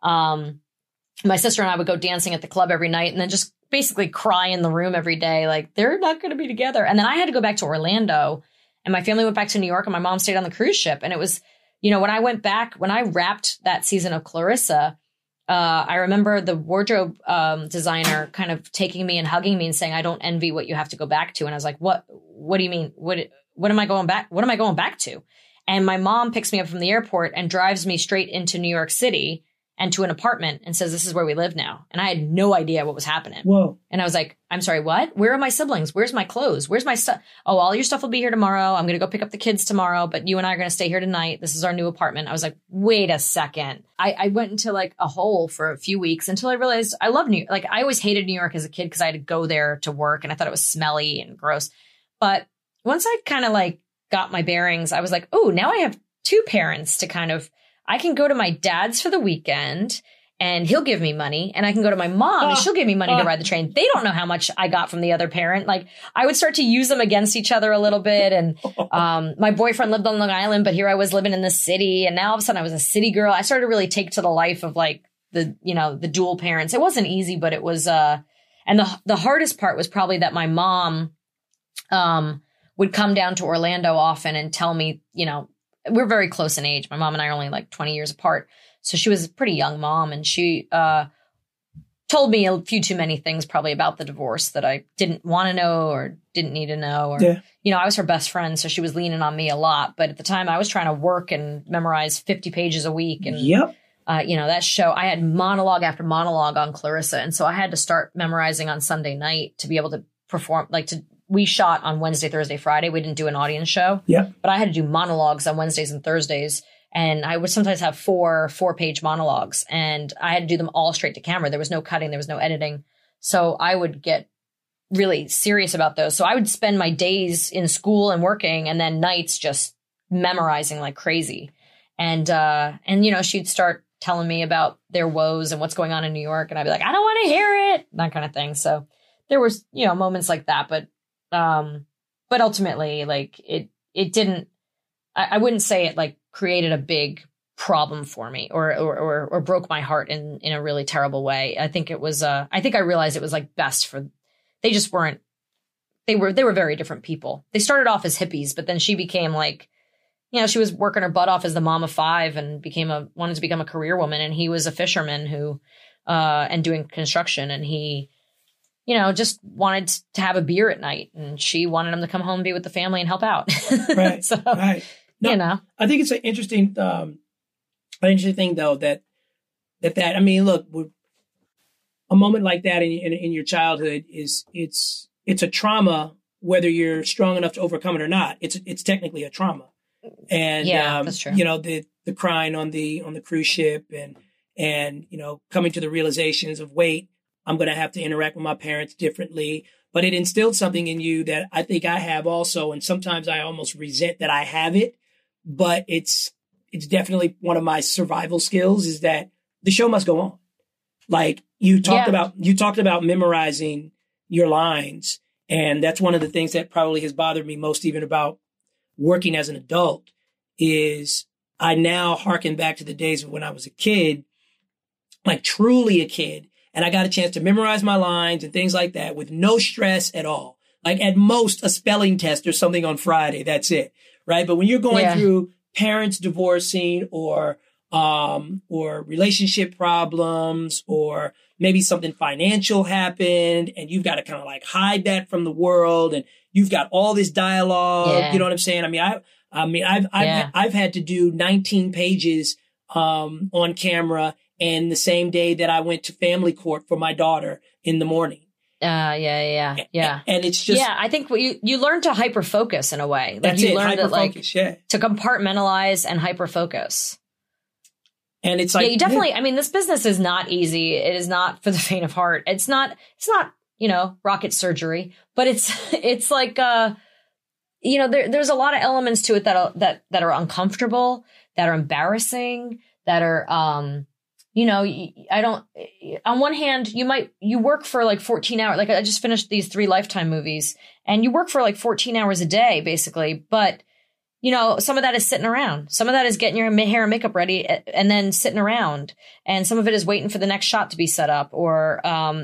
my sister and I would go dancing at the club every night, and then just basically cry in the room every day. Like, they're not going to be together. And then I had to go back to Orlando, and my family went back to New York, and my mom stayed on the cruise ship. And it was, when I wrapped that season of Clarissa, I remember the wardrobe designer kind of taking me and hugging me and saying, "I don't envy what you have to go back to." And I was like, what do you mean? What am I going back? What am I going back to? And my mom picks me up from the airport and drives me straight into New York City and to an apartment and says, "This is where we live now." And I had no idea what was happening. Whoa. And I was like, "I'm sorry, what? Where are my siblings? Where's my clothes? Where's my stuff? Oh, all your stuff will be here tomorrow. I'm going to go pick up the kids tomorrow, but you and I are going to stay here tonight. This is our new apartment." I was like, wait a second. I went into a hole for a few weeks until I realized I love New York. I always hated New York as a kid because I had to go there to work, and I thought it was smelly and gross. But once I kind of got my bearings, I was like, oh, now I have 2 parents to I can go to my dad's for the weekend, and he'll give me money, and I can go to my mom and she'll give me money to ride the train. They don't know how much I got from the other parent. I would start to use them against each other a little bit. And my boyfriend lived on Long Island, but here I was living in the city. And now all of a sudden I was a city girl. I started to really take to the life of the dual parents. It wasn't easy, but it was, and the hardest part was probably that my mom would come down to Orlando often and tell me, we're very close in age. My mom and I are only 20 years apart. So she was a pretty young mom, and she told me a few too many things probably about the divorce that I didn't want to know or didn't need to know. Or, I was her best friend, so she was leaning on me a lot. But at the time, I was trying to work and memorize 50 pages a week. And, that show, I had monologue after monologue on Clarissa. And so I had to start memorizing on Sunday night to be able to perform, we shot on Wednesday, Thursday, Friday. We didn't do an audience show. Yeah. But I had to do monologues on Wednesdays and Thursdays. And I would sometimes have four-page monologues, and I had to do them all straight to camera. There was no cutting. There was no editing. So I would get really serious about those. So I would spend my days in school and working, and then nights just memorizing like crazy. And she'd start telling me about their woes and what's going on in New York. And I'd be like, I don't want to hear it, that kind of thing. So there was, moments like that, but ultimately like it didn't, I wouldn't say it like created a big problem for me or broke my heart in a really terrible way. I think it was, I think I realized it was like best for, they just weren't, they were very different people. They started off as hippies, but then she became like, she was working her butt off as the mom of 5 and wanted to become a career woman. And he was a fisherman who, and doing construction. And he, just wanted to have a beer at night, and she wanted him to come home and be with the family and help out. Right. So, right. No, I think it's an interesting thing though, that I mean, look, a moment like that in your childhood it's a trauma, whether you're strong enough to overcome it or not. It's technically a trauma. And, that's true. The crying on the cruise ship and, coming to the realizations of, wait, I'm going to have to interact with my parents differently. But it instilled something in you that I think I have also. And sometimes I almost resent that I have it, but it's definitely one of my survival skills, is that the show must go on. Like you talked about memorizing your lines. And that's one of the things that probably has bothered me most, even about working as an adult, is I now harken back to the days of when I was a kid, like truly a kid. And I got a chance to memorize my lines and things like that with no stress at all. Like at most a spelling test or something on Friday. That's it. Right. But when you're going through parents divorcing or relationship problems, or maybe something financial happened and you've got to kind of like hide that from the world, and you've got all this dialogue, you know what I'm saying? I've had to do 19 pages, on camera, and the same day that I went to family court for my daughter in the morning. Yeah. And it's just, I think you learn to hyper focus in a way. Like that's you it. learn Hyper-focus, to compartmentalize and hyper focus. And it's like, you definitely, I mean, this business is not easy. It is not for the faint of heart. It's not, rocket surgery, but it's like, there's a lot of elements to it that are uncomfortable, that are embarrassing, that are, on one hand, you work for like 14 hours. Like I just finished these 3 Lifetime movies, and you work for like 14 hours a day, basically. But, some of that is sitting around. Some of that is getting your hair and makeup ready and then sitting around. And some of it is waiting for the next shot to be set up. Or,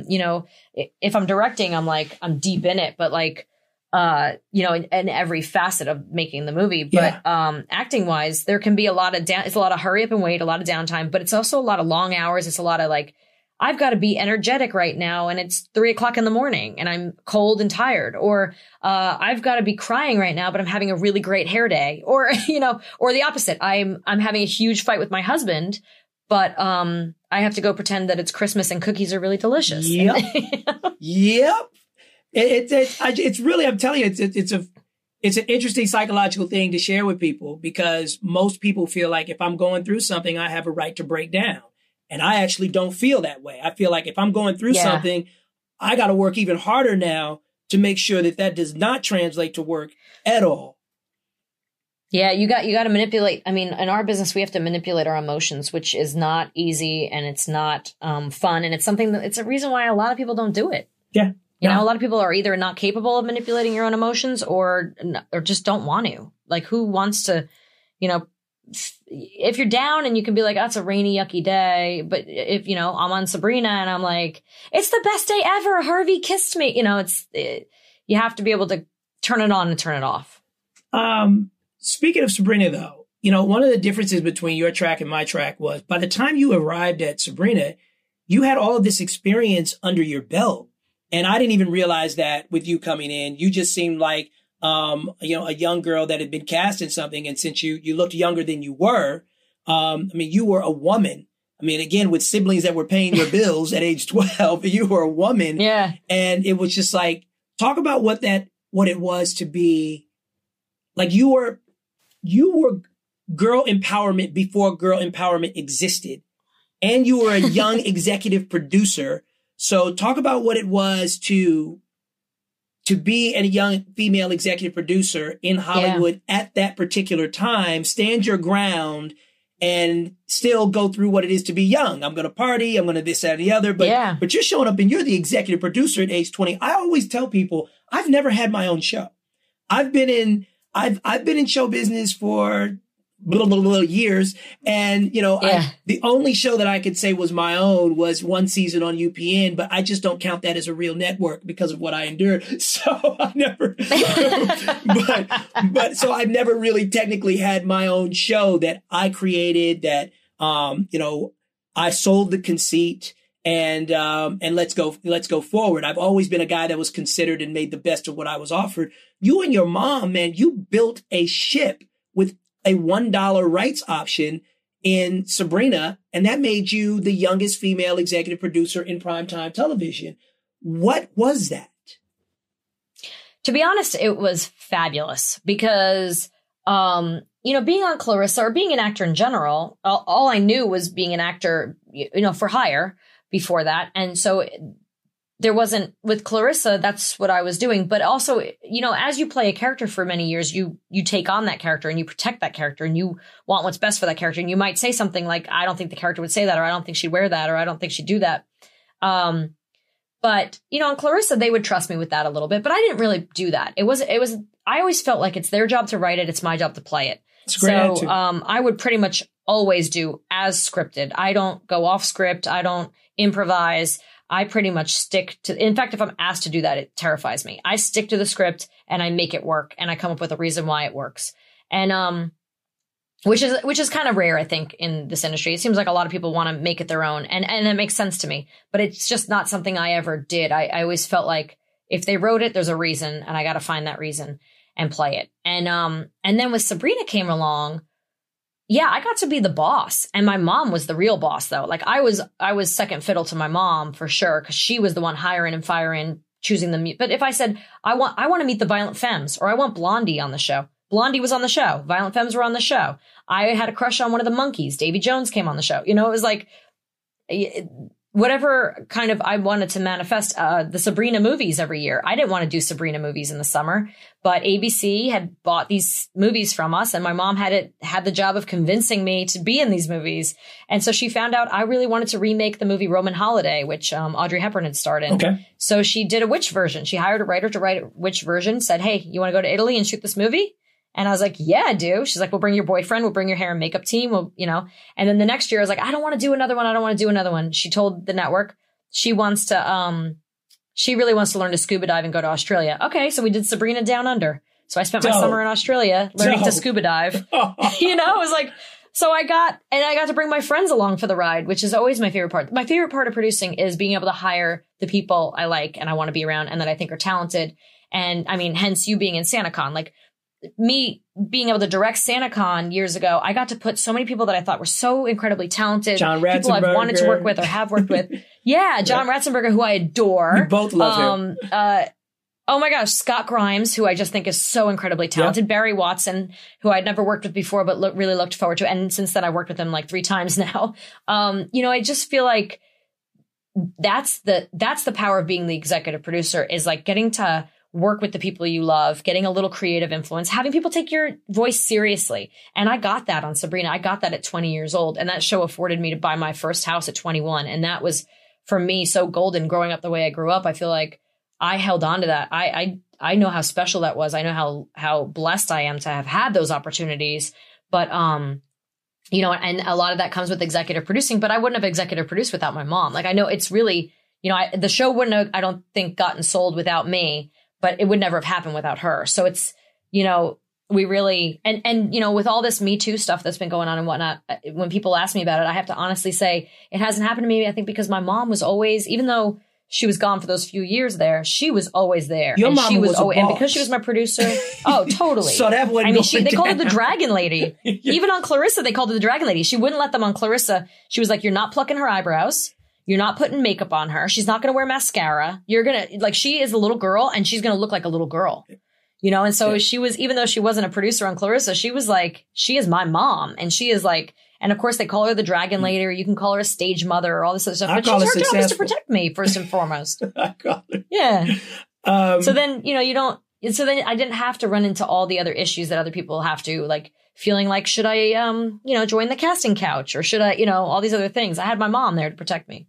if I'm directing, I'm deep in it, but like, in every facet of making the movie. But acting wise, there can be a lot of it's a lot of hurry up and wait, a lot of downtime, but it's also a lot of long hours. It's a lot of like, I've got to be energetic right now, and it's 3:00 in the morning and I'm cold and tired, or I've got to be crying right now, but I'm having a really great hair day, or or the opposite. I'm having a huge fight with my husband, but I have to go pretend that it's Christmas and cookies are really delicious. Yep. Yep. It's really, I'm telling you, it's an interesting psychological thing to share with people, because most people feel like if I'm going through something, I have a right to break down. And I actually don't feel that way. I feel like if I'm going through something, I got to work even harder now to make sure that does not translate to work at all. Yeah, you got to manipulate. I mean, in our business, we have to manipulate our emotions, which is not easy, and it's not fun. And it's it's a reason why a lot of people don't do it. Yeah. A lot of people are either not capable of manipulating your own emotions or just don't want to. Like, who wants to, if you're down and you can be like, oh, it's a rainy, yucky day. But if, I'm on Sabrina and I'm like, it's the best day ever. Harvey kissed me. You have to be able to turn it on and turn it off. Speaking of Sabrina, though, one of the differences between your track and my track was, by the time you arrived at Sabrina, you had all of this experience under your belt. And I didn't even realize that with you coming in. You just seemed like, a young girl that had been cast in something. And since you looked younger than you were, you were a woman. I mean, again, with siblings that were paying your bills at age 12, you were a woman. Yeah. And it was just like, talk about what it was to be like, you were girl empowerment before girl empowerment existed. And you were a young executive producer. So talk about what it was to be a young female executive producer in Hollywood at that particular time, stand your ground and still go through what it is to be young. I'm going to party. I'm going to this, that, and the other. But you're showing up and you're the executive producer at age 20. I always tell people I've never had my own show. I've been in show business for years. And, the only show that I could say was my own was one season on UPN, but I just don't count that as a real network because of what I endured. So I never, but so I've never really technically had my own show that I created that, I sold the conceit and let's go forward. I've always been a guy that was considered and made the best of what I was offered. You and your mom, man, you built a ship with a $1 rights option in Sabrina, and that made you the youngest female executive producer in primetime television. What was that? To be honest, it was fabulous because, being on Clarissa or being an actor in general, all I knew was being an actor, for hire before that. And so there wasn't with Clarissa, that's what I was doing. But also, as you play a character for many years, you take on that character and you protect that character and you want what's best for that character. And you might say something like, I don't think the character would say that, or I don't think she'd wear that, or I don't think she'd do that. But, on Clarissa, they would trust me with that a little bit, but I didn't really do that. I always felt like it's their job to write it. It's my job to play it. So, I would pretty much always do as scripted. I don't go off script. I don't improvise. I pretty much stick to, in fact, if I'm asked to do that, it terrifies me. I stick to the script and I make it work and I come up with a reason why it works. And, which is kind of rare, I think, in this industry. It seems like a lot of people want to make it their own and it makes sense to me, but it's just not something I ever did. I always felt like if they wrote it, there's a reason and I got to find that reason and play it. And then with Sabrina came along, I got to be the boss, and my mom was the real boss though. Like I was second fiddle to my mom for sure, because she was the one hiring and firing, choosing the. But if I said I want to meet the Violent Femmes, or I want Blondie on the show, Blondie was on the show. Violent Femmes were on the show. I had a crush on one of the Monkees. Davy Jones came on the show. It was like whatever kind of I wanted to manifest. The Sabrina movies every year. I didn't want to do Sabrina movies in the summer, but ABC had bought these movies from us, and my mom had the job of convincing me to be in these movies. And so she found out I really wanted to remake the movie Roman Holiday, which Audrey Hepburn had starred in. Okay. So she did a witch version. She hired a writer to write a witch version, said, "Hey, you want to go to Italy and shoot this movie?" And I was like, "Yeah, I do." She's like, "We'll bring your boyfriend. We'll bring your hair and makeup team. And then the next year I was like, "I don't want to do another one. I don't want to do another one." She told the network she wants to, she really wants to learn to scuba dive and go to Australia. Okay. So we did Sabrina Down Under. So I spent my summer in Australia learning to scuba dive. It was like, so I got to bring my friends along for the ride, which is always my favorite part. My favorite part of producing is being able to hire the people I like and I want to be around and that I think are talented. And I mean, hence you being in SantaCon, like, me being able to direct SantaCon years ago, I got to put so many people that I thought were so incredibly talented, people I've wanted to work with or have worked with. Yeah, John Ratzenberger, who I adore. We both love him. Oh my gosh, Scott Grimes, who I just think is so incredibly talented. Yep. Barry Watson, who I'd never worked with before, but really looked forward to. And since then, I worked with him like 3 times now. I just feel like that's the power of being the executive producer, is like getting to work with the people you love, getting a little creative influence, having people take your voice seriously. And I got that on Sabrina. I got that at 20 years old. And that show afforded me to buy my first house at 21. And that was, for me, so golden growing up the way I grew up. I feel like I held on to that. I know how special that was. I know how blessed I am to have had those opportunities. But, and a lot of that comes with executive producing, but I wouldn't have executive produced without my mom. Like, I know it's really, the show wouldn't have, I don't think, gotten sold without me, but it would never have happened without her. So it's, we really, and with all this Me Too stuff that's been going on and whatnot, when people ask me about it, I have to honestly say it hasn't happened to me, I think, because my mom was always, even though she was gone for those few years there, she was always there. Your mom was always, and because she was my producer, oh, totally. So that wasn't they called her the Dragon Lady. Yeah. Even on Clarissa, they called her the Dragon Lady. She wouldn't let them on Clarissa. She was like, "You're not plucking her eyebrows. You're not putting makeup on her. She's not going to wear mascara. You're going to, like, she is a little girl and she's going to look like a little girl." And so she was, even though she wasn't a producer on Clarissa, she was like, she is my mom. And she is like, and of course they call her the Dragon Lady, or you can call her a stage mother, or all this other stuff. But her job is to protect me first and foremost. I call her. Yeah. So then, so then I didn't have to run into all the other issues that other people have to, like feeling like, should I, join the casting couch, or should I, all these other things. I had my mom there to protect me.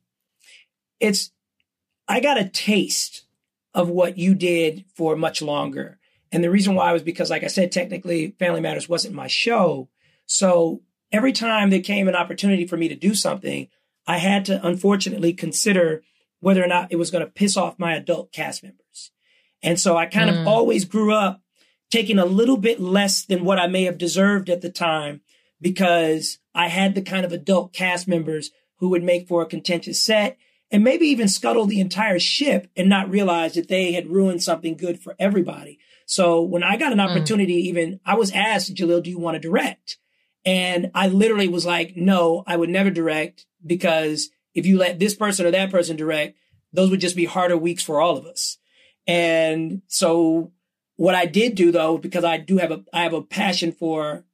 I got a taste of what you did for much longer. And the reason why was because, like I said, technically Family Matters wasn't my show. So every time there came an opportunity for me to do something, I had to unfortunately consider whether or not it was going to piss off my adult cast members. And so I kind of always grew up taking a little bit less than what I may have deserved at the time, because I had the kind of adult cast members who would make for a contentious set and maybe even scuttle the entire ship and not realize that they had ruined something good for everybody. So when I got an opportunity, I was asked, Jalil, do you want to direct? And I literally was like, no, I would never direct, because if you let this person or that person direct, those would just be harder weeks for all of us. And so what I did do, though, because I have a passion for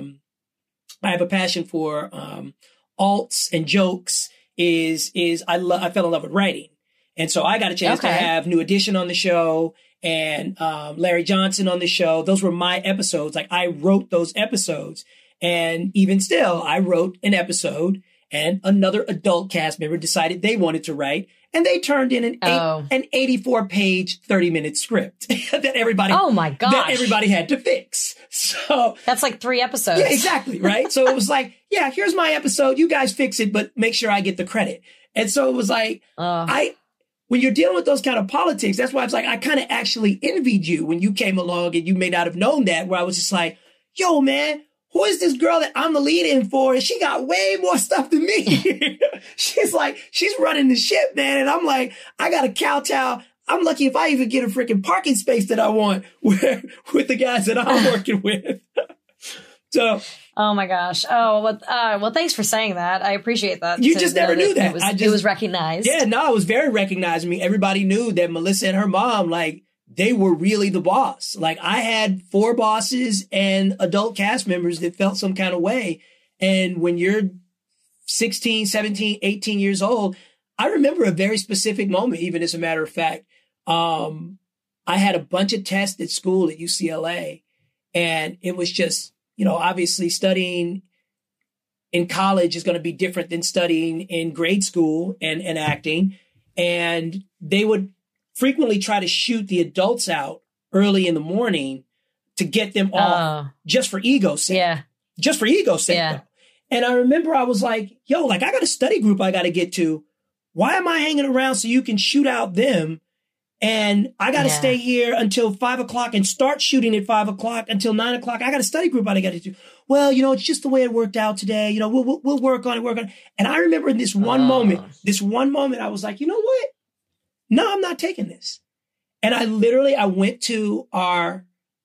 alts and jokes, is I fell in love with writing. And so I got a chance to have New Edition on the show and Larry Johnson on the show. Those were my episodes. Like, I wrote those episodes. And even still, I wrote an episode, and another adult cast member decided they wanted to write, and they turned in an 84-page, 30-minute script that everybody had to fix. So that's like 3 episodes. Yeah, exactly. Right. So it was like, yeah, here's my episode. You guys fix it, but make sure I get the credit. And so it was like, when you're dealing with those kind of politics, that's why I was like, I kind of actually envied you when you came along, and you may not have known that, where I was just like, yo, man, who is this girl that I'm the lead in for? And she got way more stuff than me. She's running the ship, man. And I'm like, I got a kowtow. I'm lucky if I even get a freaking parking space that I want with the guys that I'm working with. So. Oh my gosh. Oh, well, thanks for saying that. I appreciate that. You just never knew that. It was recognized. Yeah, no, it was very recognized. I mean, everybody knew that Melissa and her mom, like, they were really the boss. Like, I had 4 bosses and adult cast members that felt some kind of way. And when you're 16, 17, 18 years old, I remember a very specific moment, even as a matter of fact. I had a bunch of tests at school at UCLA, and it was just, obviously studying in college is going to be different than studying in grade school and acting. And they would frequently try to shoot the adults out early in the morning to get them off just for ego's sake. Yeah. Just for ego's sake. Yeah. Though. And I remember I was like, yo, like, I got a study group I got to get to. Why am I hanging around so you can shoot out them? And I got to stay here until 5 o'clock and start shooting at 5 o'clock until 9 o'clock. I got a study group I got to do. Well, it's just the way it worked out today. We'll work on it. And I remember in this one moment, I was like, you know what? No, I'm not taking this. And I went to our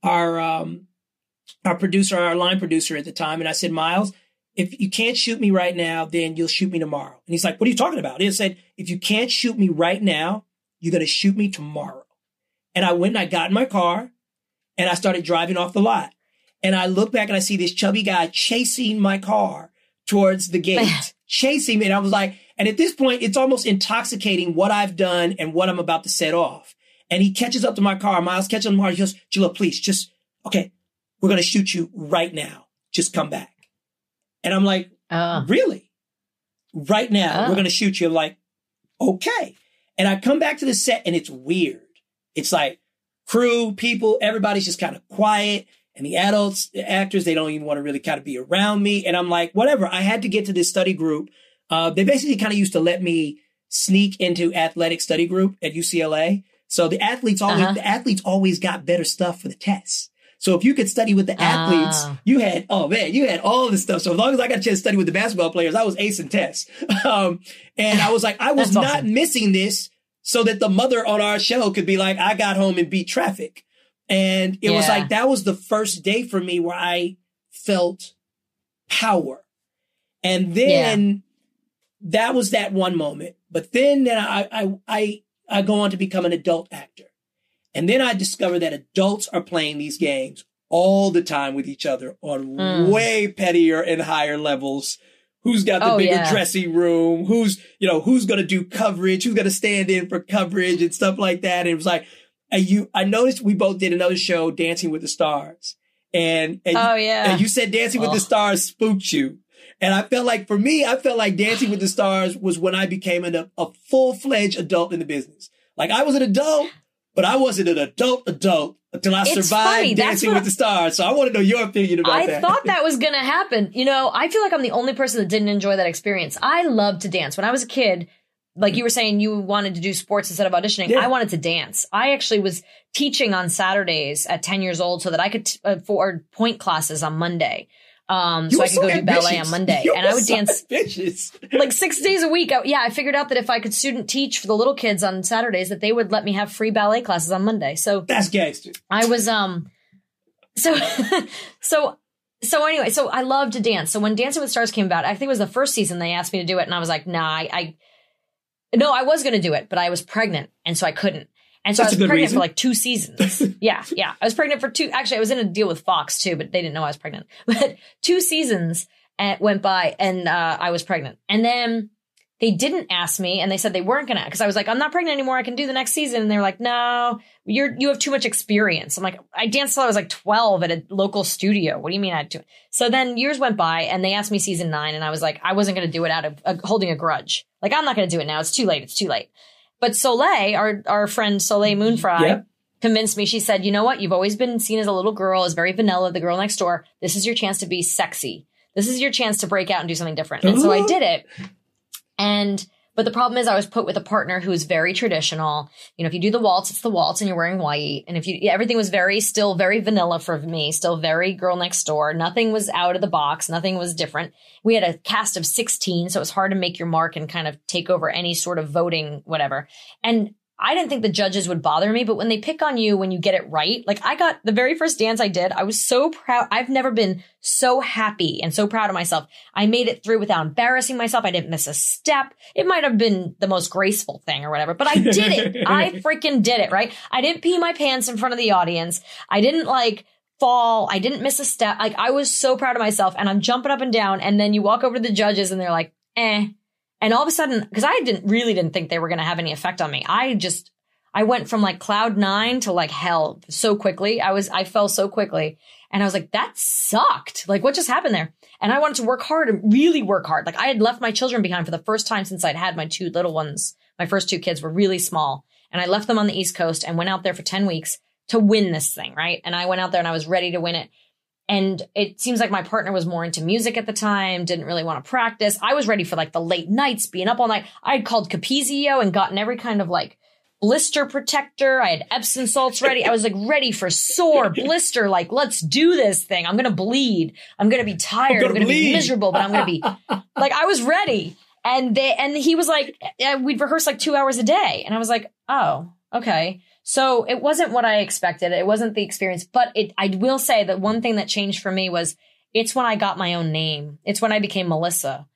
producer, our line producer at the time. And I said, Miles, if you can't shoot me right now, then you'll shoot me tomorrow. And he's like, what are you talking about? He said, if you can't shoot me right now, you're going to shoot me tomorrow. And I went and I got in my car and I started driving off the lot. And I look back and I see this chubby guy chasing my car towards the gate, chasing me. And I was like, and at this point, it's almost intoxicating what I've done and what I'm about to set off. And he catches up to my car. Miles catches up to my car. He goes, Jalil, please, okay, we're going to shoot you right now. Just come back. And I'm like, really? Right now, we're going to shoot you. I'm like, okay. And I come back to the set and it's weird. It's like crew, people, everybody's just kind of quiet. And the adults, the actors, they don't even want to really kind of be around me. And I'm like, whatever. I had to get to this study group. They basically kind of used to let me sneak into athletic study group at UCLA. So the athletes always got better stuff for the tests. So if you could study with the athletes, you had all this stuff. So as long as I got a chance to study with the basketball players, I was acing tests. And I was like, I was not missing this so that the mother on our show could be like, I got home and beat traffic. And it was like, that was the first day for me where I felt power. And then that was that one moment. But then I go on to become an adult actor. And then I discovered that adults are playing these games all the time with each other on way pettier and higher levels. Who's got the bigger dressing room? Who's going to do coverage? Who's going to stand in for coverage and stuff like that? And it was like, I noticed we both did another show, Dancing with the Stars. And you said Dancing with the Stars spooked you. And I felt like Dancing with the Stars was when I became a full-fledged adult in the business. Like I was an adult, but I wasn't an adult until I survived Dancing with the Stars. So I want to know your opinion about that. I thought that was going to happen. You know, I feel like I'm the only person that didn't enjoy that experience. I loved to dance. When I was a kid, like you were saying, you wanted to do sports instead of auditioning. Yeah. I wanted to dance. I actually was teaching on Saturdays at 10 years old so that I could afford point classes on Monday. So I could go do ballet on Monday. And I would dance like 6 days a week. I figured out that if I could student teach for the little kids on Saturdays, that they would let me have free ballet classes on Monday. So that's gangster. I was, so anyway, so I loved to dance. So when Dancing with Stars came about, I think it was the first season they asked me to do it. And I was like, nah, no, I was going to do it, but I was pregnant. And so I couldn't. And so I was pregnant for like 2 seasons. Yeah. I was pregnant for 2. Actually, I was in a deal with Fox too, but they didn't know I was pregnant. But 2 seasons went by and I was pregnant. And then they didn't ask me and they said they weren't going to, because I was like, I'm not pregnant anymore. I can do the next season. And they were like, no, you have too much experience. I'm like, I danced till I was like 12 at a local studio. What do you mean I had to? So then years went by and they asked me season 9 and I was like, I wasn't going to do it out of holding a grudge. Like, I'm not going to do it now. It's too late. But Soleil, our friend Soleil Moonfry, convinced me. She said, you know what? You've always been seen as a little girl, as very vanilla, the girl next door. This is your chance to be sexy. This is your chance to break out and do something different. And so I did it. But the problem is I was put with a partner who's very traditional. You know, if you do the waltz, it's the waltz and you're wearing white. And everything was still very vanilla for me, still very girl next door. Nothing was out of the box. Nothing was different. We had a cast of 16, so it was hard to make your mark and kind of take over any sort of voting, whatever. And I didn't think the judges would bother me, but when they pick on you, when you get it right, like I got the very first dance I did, I was so proud. I've never been so happy and so proud of myself. I made it through without embarrassing myself. I didn't miss a step. It might have been the most graceful thing or whatever, but I did it. I freaking did it, right? I didn't pee my pants in front of the audience. I didn't fall. I didn't miss a step. Like I was so proud of myself and I'm jumping up and down. And then you walk over to the judges and they're like, eh. And all of a sudden, because I didn't think they were going to have any effect on me. I went from like cloud 9 to like hell so quickly. I fell so quickly and I was like, that sucked. Like what just happened there? And I wanted to work hard and really work hard. Like I had left my children behind for the first time since I'd had my 2 little ones. My first 2 kids were really small and I left them on the East Coast and went out there for 10 weeks to win this thing. Right. And I went out there and I was ready to win it. And it seems like my partner was more into music at the time, didn't really want to practice. I was ready for like the late nights, being up all night. I had called Capezio and gotten every kind of like blister protector. I had Epsom salts ready. I was like ready for sore blister. Like, let's do this thing. I'm going to bleed. I'm going to be tired. I'm going to be miserable, but I'm going to be like, I was ready. And he was like, we'd rehearse like 2 hours a day. And I was like, oh, okay. So it wasn't what I expected. It wasn't the experience, but I will say that one thing that changed for me was it's when I got my own name. It's when I became Melissa.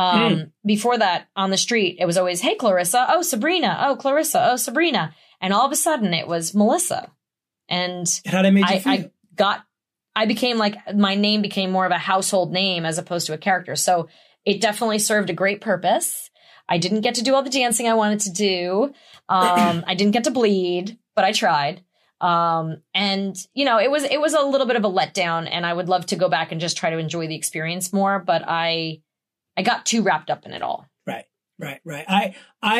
Before that on the street, it was always, hey, Clarissa. Oh, Sabrina. Oh, Clarissa. Oh, Sabrina. And all of a sudden it was Melissa. And how did it make you feel? I became like, my name became more of a household name as opposed to a character. So it definitely served a great purpose. I didn't get to do all the dancing I wanted to do. I didn't get to bleed, but I tried. And you know, it was a little bit of a letdown and I would love to go back and just try to enjoy the experience more, but I got too wrapped up in it all. Right.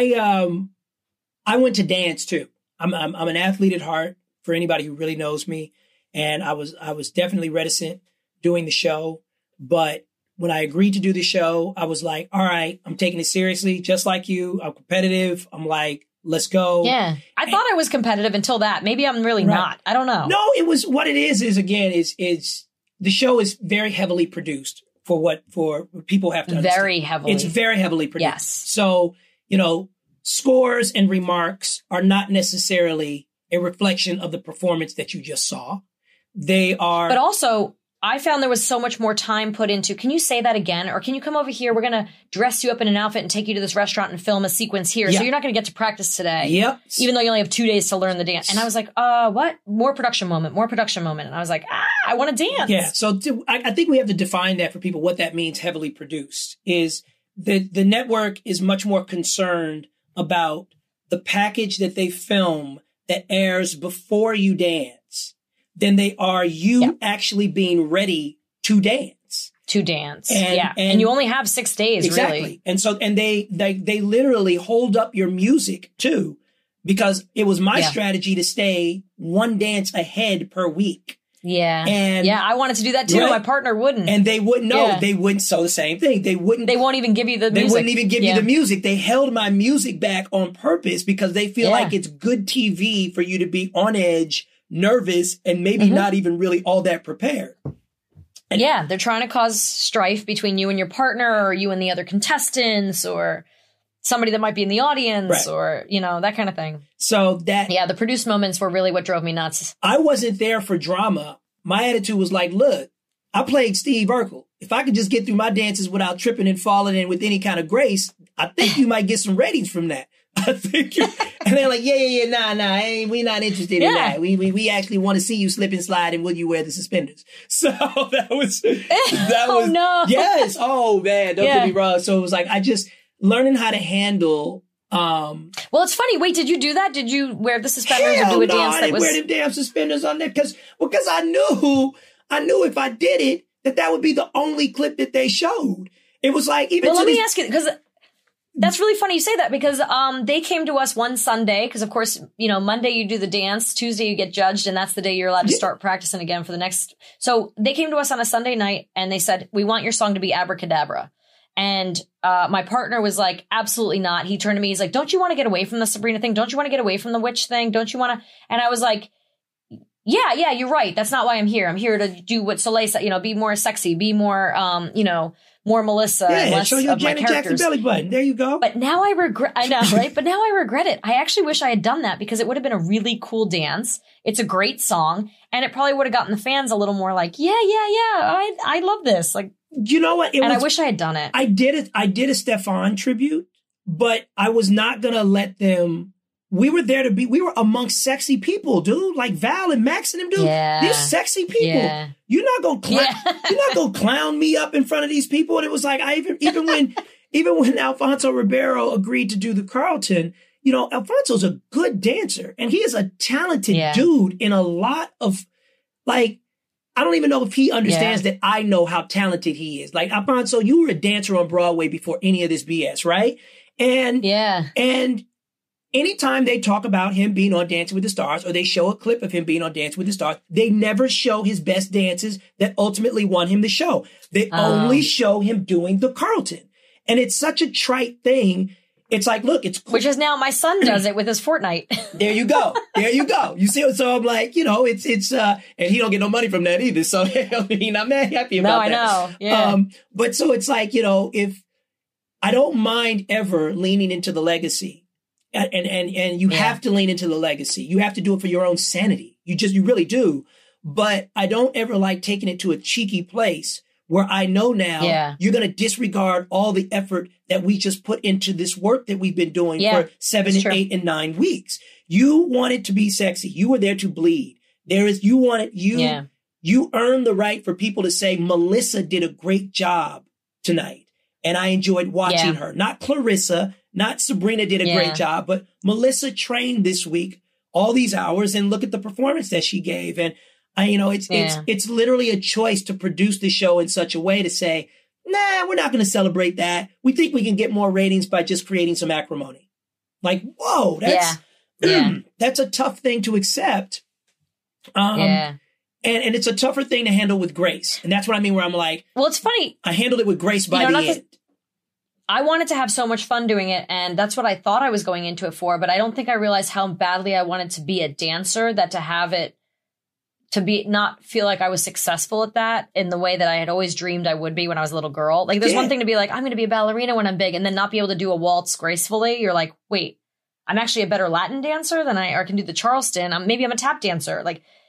I went to dance too. I'm an athlete at heart for anybody who really knows me. And I was definitely reticent doing the show, but when I agreed to do the show, I was like, all right, I'm taking it seriously. Just like you, I'm competitive. I'm like, let's go. Yeah. I thought I was competitive until that. Maybe I'm really not. I don't know. No, it was what it is again, the show is very heavily produced for people have to understand. Very heavily. It's very heavily produced. Yes. So, you know, scores and remarks are not necessarily a reflection of the performance that you just saw. They are. But also, I found there was so much more time put into, can you say that again? Or can you come over here? We're going to dress you up in an outfit and take you to this restaurant and film a sequence here. Yeah. So you're not going to get to practice today. Yep. Even though you only have 2 days to learn the dance. And I was like, what? More production moment. And I was like, I want to dance. Yeah. So I think we have to define that for people, what that means, heavily produced. Is the network is much more concerned about the package that they film that airs before you dance than they are you actually being ready to dance. And you only have 6 days, exactly. really. And so, and they literally hold up your music too, because it was my strategy to stay one dance ahead per week. Yeah. And I wanted to do that too. Right. My partner wouldn't. And they wouldn't know. Yeah. They wouldn't. So the same thing. They won't even give you the music. They wouldn't even give you the music. They held my music back on purpose because they feel like it's good TV for you to be on edge, nervous, and maybe not even really all that prepared. And they're trying to cause strife between you and your partner, or you and the other contestants, or somebody that might be in the audience, or, that kind of thing. So the produced moments were really what drove me nuts. I wasn't there for drama. My attitude was like, look, I played Steve Urkel. If I could just get through my dances without tripping and falling and with any kind of grace, I think you might get some ratings from that. I think and they're like, nah, we're not interested in that. We actually want to see you slip and slide, and will you wear the suspenders? So that was oh no. Yes. Oh man, don't get me wrong. So it was like, I just learning how to handle. Well, it's funny. Wait, did you do that? Did you wear the suspenders or do a dance I didn't wear them damn suspenders on there because I knew if I did it, that would be the only clip that they showed. It was like, even let me ask you, because that's really funny you say that, because they came to us one Sunday, because of course, Monday you do the dance, Tuesday you get judged, and that's the day you're allowed to start practicing again for the next. So they came to us on a Sunday night and they said, we want your song to be Abracadabra. And my partner was like, absolutely not. He turned to me, he's like, don't you want to get away from the Sabrina thing? Don't you want to get away from the witch thing? Don't you want to? And I was like, yeah, you're right. That's not why I'm here. I'm here to do what Soleil said, be more sexy, be more, more Melissa, and less show your of my Janet Jackson characters. belly button. There you go. But now I regret, I know, right? But now I regret it. I actually wish I had done that, because it would have been a really cool dance. It's a great song, and it probably would have gotten the fans a little more like, I love this. Like, you know what? I wish I had done it. I did a Stefan tribute, but I was not going to let them. We were amongst sexy people, dude, like Val and Max and them, dude. Yeah. They're sexy people. Yeah. You're not gonna clown me up in front of these people. And it was like, even when Alfonso Ribeiro agreed to do the Carlton, Alfonso's a good dancer and he is a talented dude in a lot of, like, I don't even know if he understands that I know how talented he is. Like, Alfonso, you were a dancer on Broadway before any of this BS, right? And anytime they talk about him being on Dancing with the Stars, or they show a clip of him being on Dancing with the Stars, they never show his best dances that ultimately won him the show. They only show him doing the Carlton. And it's such a trite thing. It's like, look, it's cool. Which is now my son does it with his Fortnite. There you go. You see, so I'm like, it's and he don't get no money from that either. So he's not mad happy about that. No, I know. Yeah. But so it's like, if I don't mind ever leaning into the legacy. And you have to lean into the legacy. You have to do it for your own sanity. You really do. But I don't ever like taking it to a cheeky place where I know now you're going to disregard all the effort that we just put into this work that we've been doing for 7 and 8 and 9 weeks. You wanted to be sexy. You were there to bleed. You earned the right for people to say, Melissa did a great job tonight. And I enjoyed watching her. Not Clarissa, not Sabrina did a great job, but Melissa trained this week all these hours, and look at the performance that she gave. And it's literally a choice to produce the show in such a way to say, nah, we're not going to celebrate that. We think we can get more ratings by just creating some acrimony. Like, whoa, that's a tough thing to accept. And it's a tougher thing to handle with grace. And that's what I mean, where I'm like, well, it's funny. I handled it with grace by the end. I wanted to have so much fun doing it, and that's what I thought I was going into it for, but I don't think I realized how badly I wanted to be a dancer, that to have it, not feel like I was successful at that in the way that I had always dreamed I would be when I was a little girl. Like, there's one thing to be like, I'm going to be a ballerina when I'm big, and then not be able to do a waltz gracefully. You're like, wait, I'm actually a better Latin dancer or can do the Charleston. Maybe I'm a tap dancer. Like,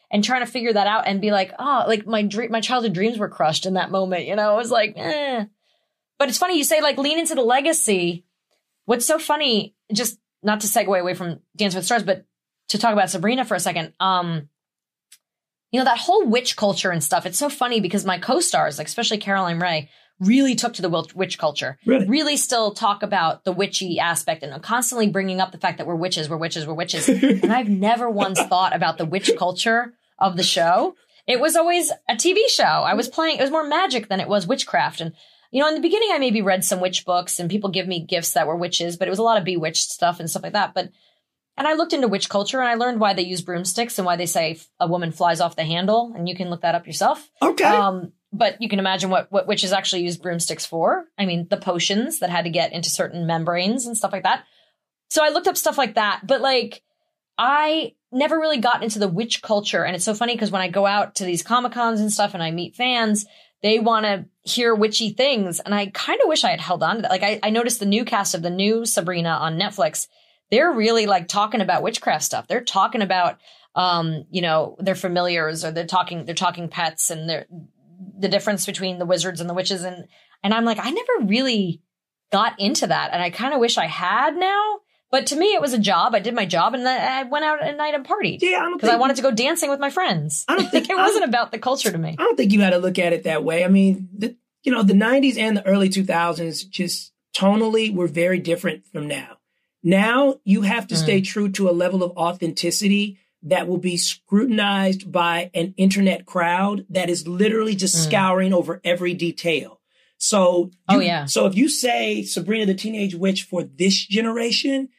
and trying to figure that out and be like, oh, like my childhood dreams were crushed in that moment. You know, it was like, eh. But it's funny you say like lean into the legacy. What's so funny, just not to segue away from Dance with Stars, but to talk about Sabrina for a second. You know, that whole witch culture and stuff. It's so funny because my co-stars, like especially Caroline Rhea, really took to the witch culture. Really still talk about the witchy aspect and constantly bringing up the fact that we're witches. And I've never once thought about the witch culture of the show. It was always a TV show. I was playing, it was more magic than it was witchcraft. And, you know, in the beginning, I maybe read some witch books and people give me gifts that were witches, but it was a lot of bewitched stuff and stuff like that. And I looked into witch culture and I learned why they use broomsticks and why they say a woman flies off the handle. And you can look that up yourself. Okay. But you can imagine what witches actually use broomsticks for. I mean, the potions that had to get into certain membranes and stuff like that. So I looked up stuff like that. But like, I never really got into the witch culture. And it's so funny because when I go out to these Comic-Cons and stuff and I meet fans, they want to hear witchy things. And I kind of wish I had held on to that. Like I noticed the new cast of the new Sabrina on Netflix. They're really like talking about witchcraft stuff. They're talking about, you know, their familiars, or they're talking pets and the difference between the wizards and the witches. And I'm like, I never really got into that. And I kind of wish I had now. But to me, it was a job. I did my job and I went out at night and partied. Yeah, because I wanted to go dancing with my friends. I don't think it wasn't about the culture to me. I don't think you had to look at it that way. I mean, the 90s and the early 2000s just tonally were very different from now. Now you have to stay true to a level of authenticity that will be scrutinized by an internet crowd that is literally just scouring over every detail. So, so if you say Sabrina the Teenage Witch for this generation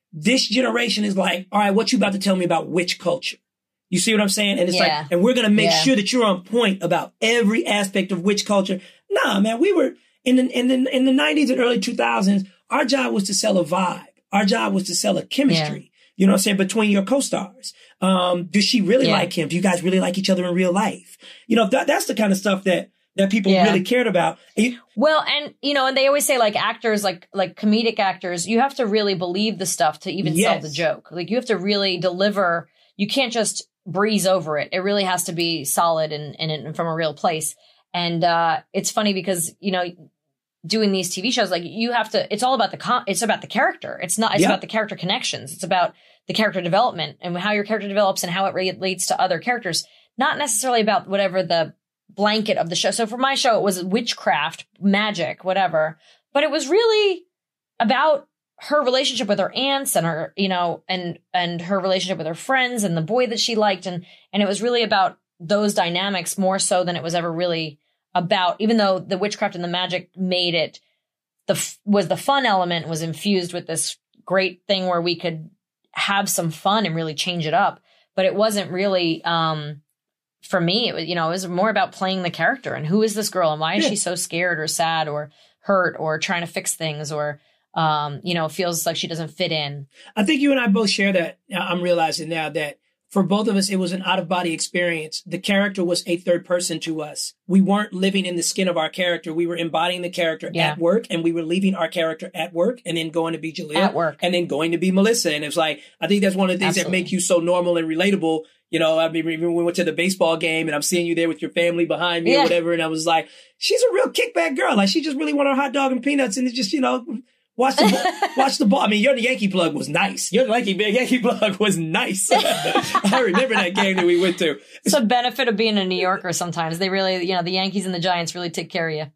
is like, all right, what you about to tell me about witch culture? You see what I'm saying? And it's like, and we're going to make sure that you're on point about every aspect of witch culture. Nah, man, we were in the 90s and early 2000s. Our job was to sell a vibe. Our job was to sell a chemistry, you know what I'm saying, between your co-stars. Does she really like him? Do you guys really like each other in real life? You know, that's the kind of stuff that people really cared about. Well, and, you know, and they always say like actors, like comedic actors, you have to really believe the stuff to even sell the joke. Like you have to really deliver. You can't just breeze over it. It really has to be solid and from a real place. And it's funny because, you know, doing these TV shows, like you have to, it's all about it's about the character. It's about the character connections. It's about the character development and how your character develops and how it relates to other characters, not necessarily about whatever the blanket of the show. So for my show, it was witchcraft, magic, whatever, but it was really about her relationship with her aunts and her, you know, and her relationship with her friends and the boy that she liked. And it was really about those dynamics more so than it was ever really about, even though the witchcraft and the magic made it, was the fun element was infused with this great thing where we could have some fun and really change it up. But it wasn't really, for me, it was, you know, it was more about playing the character and who is this girl and why is she so scared or sad or hurt or trying to fix things or, you know, feels like she doesn't fit in. I think you and I both share that. I'm realizing now that for both of us, it was an out-of-body experience. The character was a third person to us. We weren't living in the skin of our character. We were embodying the character at work, and we were leaving our character at work and then going to be Jaleel at work and then going to be Melissa. And it's like, I think that's one of the things that make you so normal and relatable. You know, I mean, when we went to the baseball game and I'm seeing you there with your family behind me or whatever. And I was like, she's a real kickback girl. Like she just really wanted a hot dog and peanuts. And it's just, you know, watch the ball. I mean, your Yankee plug was nice. Your Yankee plug was nice. I remember that game that we went to. It's a benefit of being a New Yorker sometimes. They really, you know, the Yankees and the Giants really take care of you.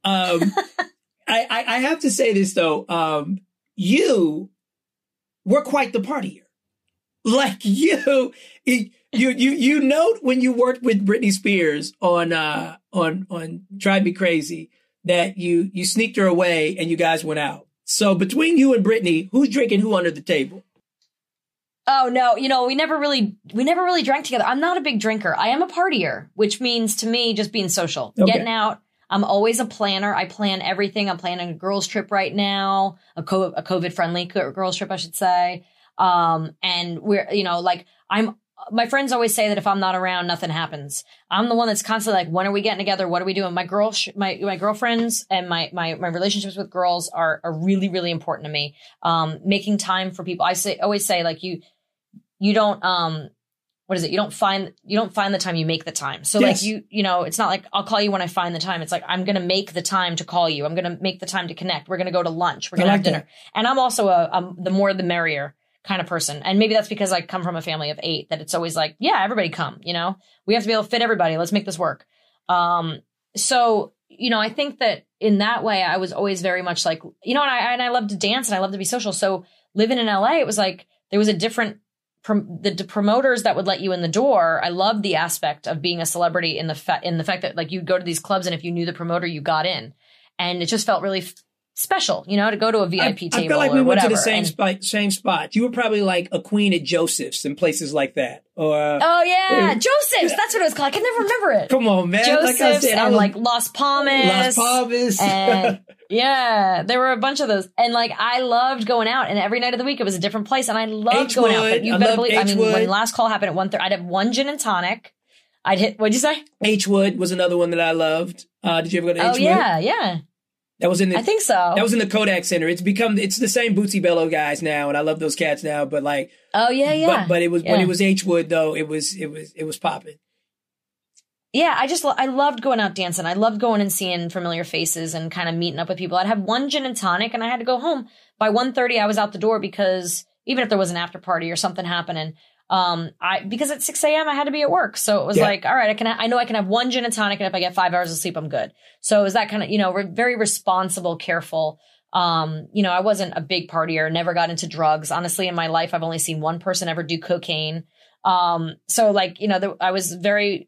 I have to say this, though. You were quite the partier. Like you note when you worked with Britney Spears on Drive Me Crazy that you sneaked her away and you guys went out. So between you and Britney, who's drinking who under the table? Oh, no. You know, we never really drank together. I'm not a big drinker. I am a partier, which means to me just being social, getting out. I'm always a planner. I plan everything. I'm planning a girls trip right now, a COVID friendly girls trip, I should say. And we're, you know, like my friends always say that if I'm not around, nothing happens. I'm the one that's constantly like, when are we getting together? What are we doing? My girlfriends and my relationships with girls are really, really important to me. Making time for people. I always say like you don't, what is it? You don't find the time, you make the time. So Yes. like you know, it's not like I'll call you when I find the time. It's like, I'm going to make the time to call you. I'm going to make the time to connect. We're going to go to lunch. We're going to have dinner. And I'm also the more the merrier kind of person. And maybe that's because I come from a family of 8, that it's always like, yeah, everybody come, you know, we have to be able to fit everybody. Let's make this work. So, you know, I think that in that way, I was always very much like, you know, and I love to dance and I love to be social. So living in LA, it was like, there was a different, the promoters that would let you in the door. I loved the aspect of being a celebrity in the fact that like you'd go to these clubs and if you knew the promoter, you got in, and it just felt really special, you know, to go to a VIP table. I feel like we or went whatever. to the same spot. You were probably like a queen at Joseph's and places like that. Or oh yeah, Joseph's. That's what it was called. I can never remember it. Come on, man. Joseph's like I said, and like Las Palmas. Las Palmas. And yeah, there were a bunch of those. And like, I loved going out, and every night of the week it was a different place. And I loved going out. But you better believe, I mean, when last call happened at 1:30, I'd have 1 gin and tonic. I'd hit, what'd you say? H-Wood was another one that I loved. Did you ever go to H-Wood? Oh yeah. That was in the, I think so. That was in the Kodak Center. It's the same Bootsy Bello guys now, and I love those cats now, but like, oh yeah. But it was, when it was H-Wood though, it was popping. Yeah, I loved going out dancing. I loved going and seeing familiar faces and kind of meeting up with people. I'd have 1 gin and tonic and I had to go home. By 1:30, I was out the door, because even if there was an after party or something happening, because at 6 a.m. I had to be at work. So it was like, all right, I know I can have 1 gin and tonic, and if I get 5 hours of sleep, I'm good. So it was that kind of, you know, very responsible, careful. You know, I wasn't a big partier, never got into drugs. Honestly, in my life, I've only seen one person ever do cocaine. So like, you know, I was very,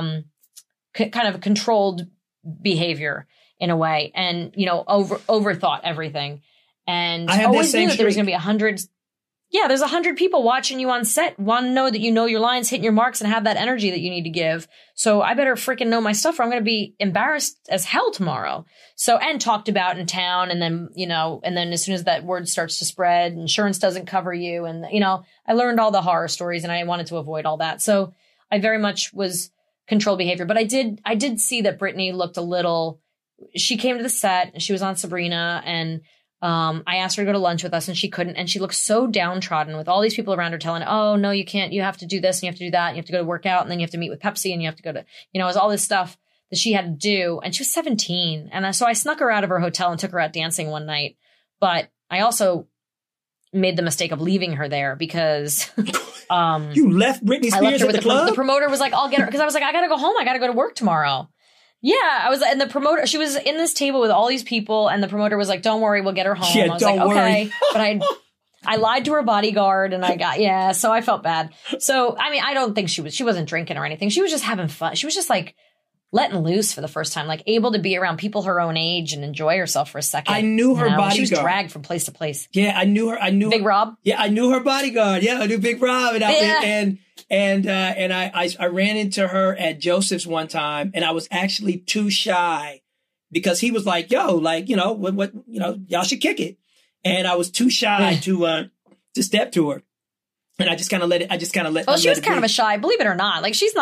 kind of controlled behavior in a way, and, you know, overthought everything. And I always knew that there was going to be 100. Yeah, there's 100 people watching you on set, want to know that you know your lines, hitting your marks, and have that energy that you need to give. So I better freaking know my stuff, or I'm going to be embarrassed as hell tomorrow. So, and talked about in town. And then, you know, and then as soon as that word starts to spread, insurance doesn't cover you. And, you know, I learned all the horror stories, and I wanted to avoid all that. So I very much was controlled behavior. But I did see that Brittany looked a little, she came to the set and she was on Sabrina, and I asked her to go to lunch with us, and she couldn't. And she looked so downtrodden with all these people around her telling, oh, no, you can't. You have to do this and you have to do that. And you have to go to work out, and then you have to meet with Pepsi, and you have to go to, you know, it was all this stuff that she had to do. And she was 17. And so I snuck her out of her hotel and took her out dancing one night. But I also made the mistake of leaving her there, because you left Britney Spears at the club? The promoter was like, I'll get her. Because I was like, I got to go home. I got to go to work tomorrow. Yeah, I was, and the promoter, she was in this table with all these people, and the promoter was like, don't worry, we'll get her home. Yeah, I was like, okay. But I lied to her bodyguard, and so I felt bad. So, I mean, I don't think she wasn't drinking or anything. She was just having fun. She was just like letting loose for the first time, like able to be around people her own age and enjoy herself for a second. I knew her bodyguard. She was dragged from place to place. Yeah, I knew her. Big Rob? Yeah, I knew her bodyguard. Yeah, I knew Big Rob. And I ran into her at Joseph's one time, and I was actually too shy, because he was like, yo, like, you know, what, you know, y'all should kick it. And I was too shy to step to her. And I just kind of let it. Well, she was kind of a shy, believe it or not. Like, she's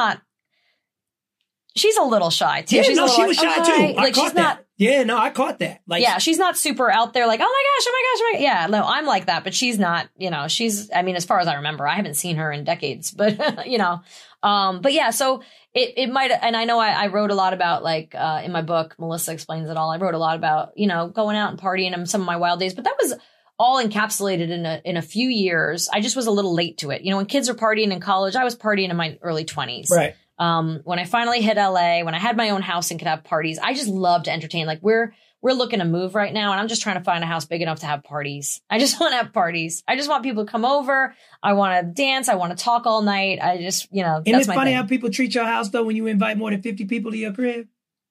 a little shy too. Yeah, she was shy too. Like, she's not. Yeah, no, I caught that. Like, yeah, she's not super out there like, oh my gosh. Yeah, no, I'm like that, but she's not, you know, I mean, as far as I remember, I haven't seen her in decades, but, you know, but yeah, so it might, and I know I wrote a lot about, like, in my book, Melissa Explains It All, I wrote a lot about, you know, going out and partying and some of my wild days, but that was all encapsulated in a few years. I just was a little late to it. You know, when kids are partying in college, I was partying in my early 20s. Right. When I finally hit LA, when I had my own house and could have parties, I just love to entertain. Like, we're looking to move right now, and I'm just trying to find a house big enough to have parties. I just want to have parties. I just want people to come over. I want to dance. I want to talk all night. I just, you know, Isn't that's it my funny thing. how people treat your house though when you invite more than 50 people to your crib?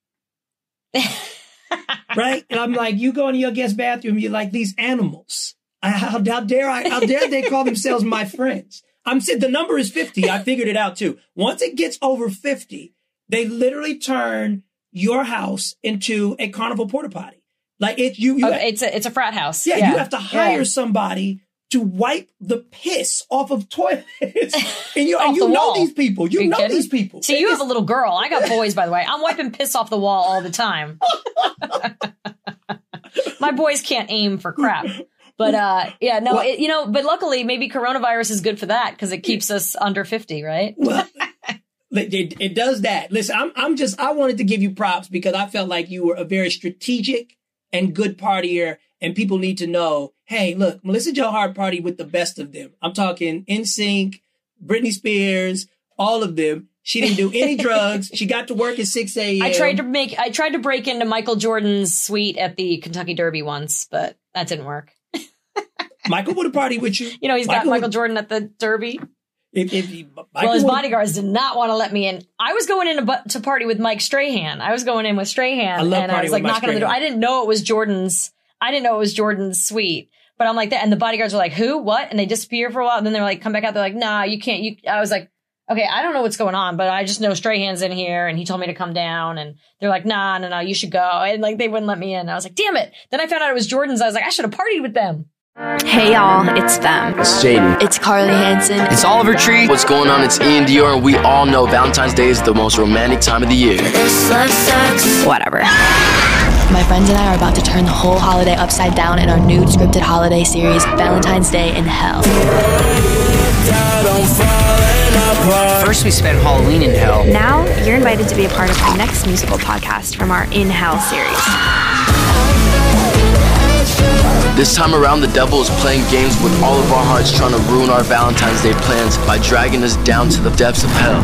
Right? And I'm like, you go into your guest bathroom, you're like these animals. How dare they call themselves my friends? I'm saying the number is 50. I figured it out too. Once it gets over 50, they literally turn your house into a carnival porta potty. Like it's a frat house. Yeah, you have to hire somebody to wipe the piss off of toilets. And you know these people. You know these people. See, you have a little girl. I got boys, by the way. I'm wiping piss off the wall all the time. My boys can't aim for crap. But but luckily maybe coronavirus is good for that because it keeps us under 50, right? Well, it does that. Listen, I wanted to give you props because I felt like you were a very strategic and good partier, and people need to know, hey, look, Melissa Joe Hart partied with the best of them. I'm talking NSYNC, Britney Spears, all of them. She didn't do any drugs. She got to work at 6 a.m. I tried to break into Michael Jordan's suite at the Kentucky Derby once, but that didn't work. Michael would have partied with you. He's got Michael Jordan at the Derby. His bodyguards did not want to let me in. I was going in to party with Mike Strahan. I was going in with Strahan, and I was like knocking on the door. I didn't know it was Jordan's suite, but I'm like that, and the bodyguards were like, "Who? What?" And they disappear for a while, and then they're like, "Come back out." They're like, "Nah, you can't." I was like, "Okay, I don't know what's going on, but I just know Strahan's in here, and he told me to come down." And they're like, "No, you should go." And like they wouldn't let me in. I was like, "Damn it!" Then I found out it was Jordan's. I was like, "I should have partied with them." Hey y'all, it's them. It's Jaden. It's Carly Hansen. It's Oliver Tree. What's going on? It's Ian Dior, and we all know Valentine's Day is the most romantic time of the year. Whatever. My friends and I are about to turn the whole holiday upside down in our new scripted holiday series, Valentine's Day in Hell. First we spent Halloween in hell. Now you're invited to be a part of our next musical podcast from our In Hell series. This time around, the devil is playing games with all of our hearts, trying to ruin our Valentine's Day plans by dragging us down to the depths of hell.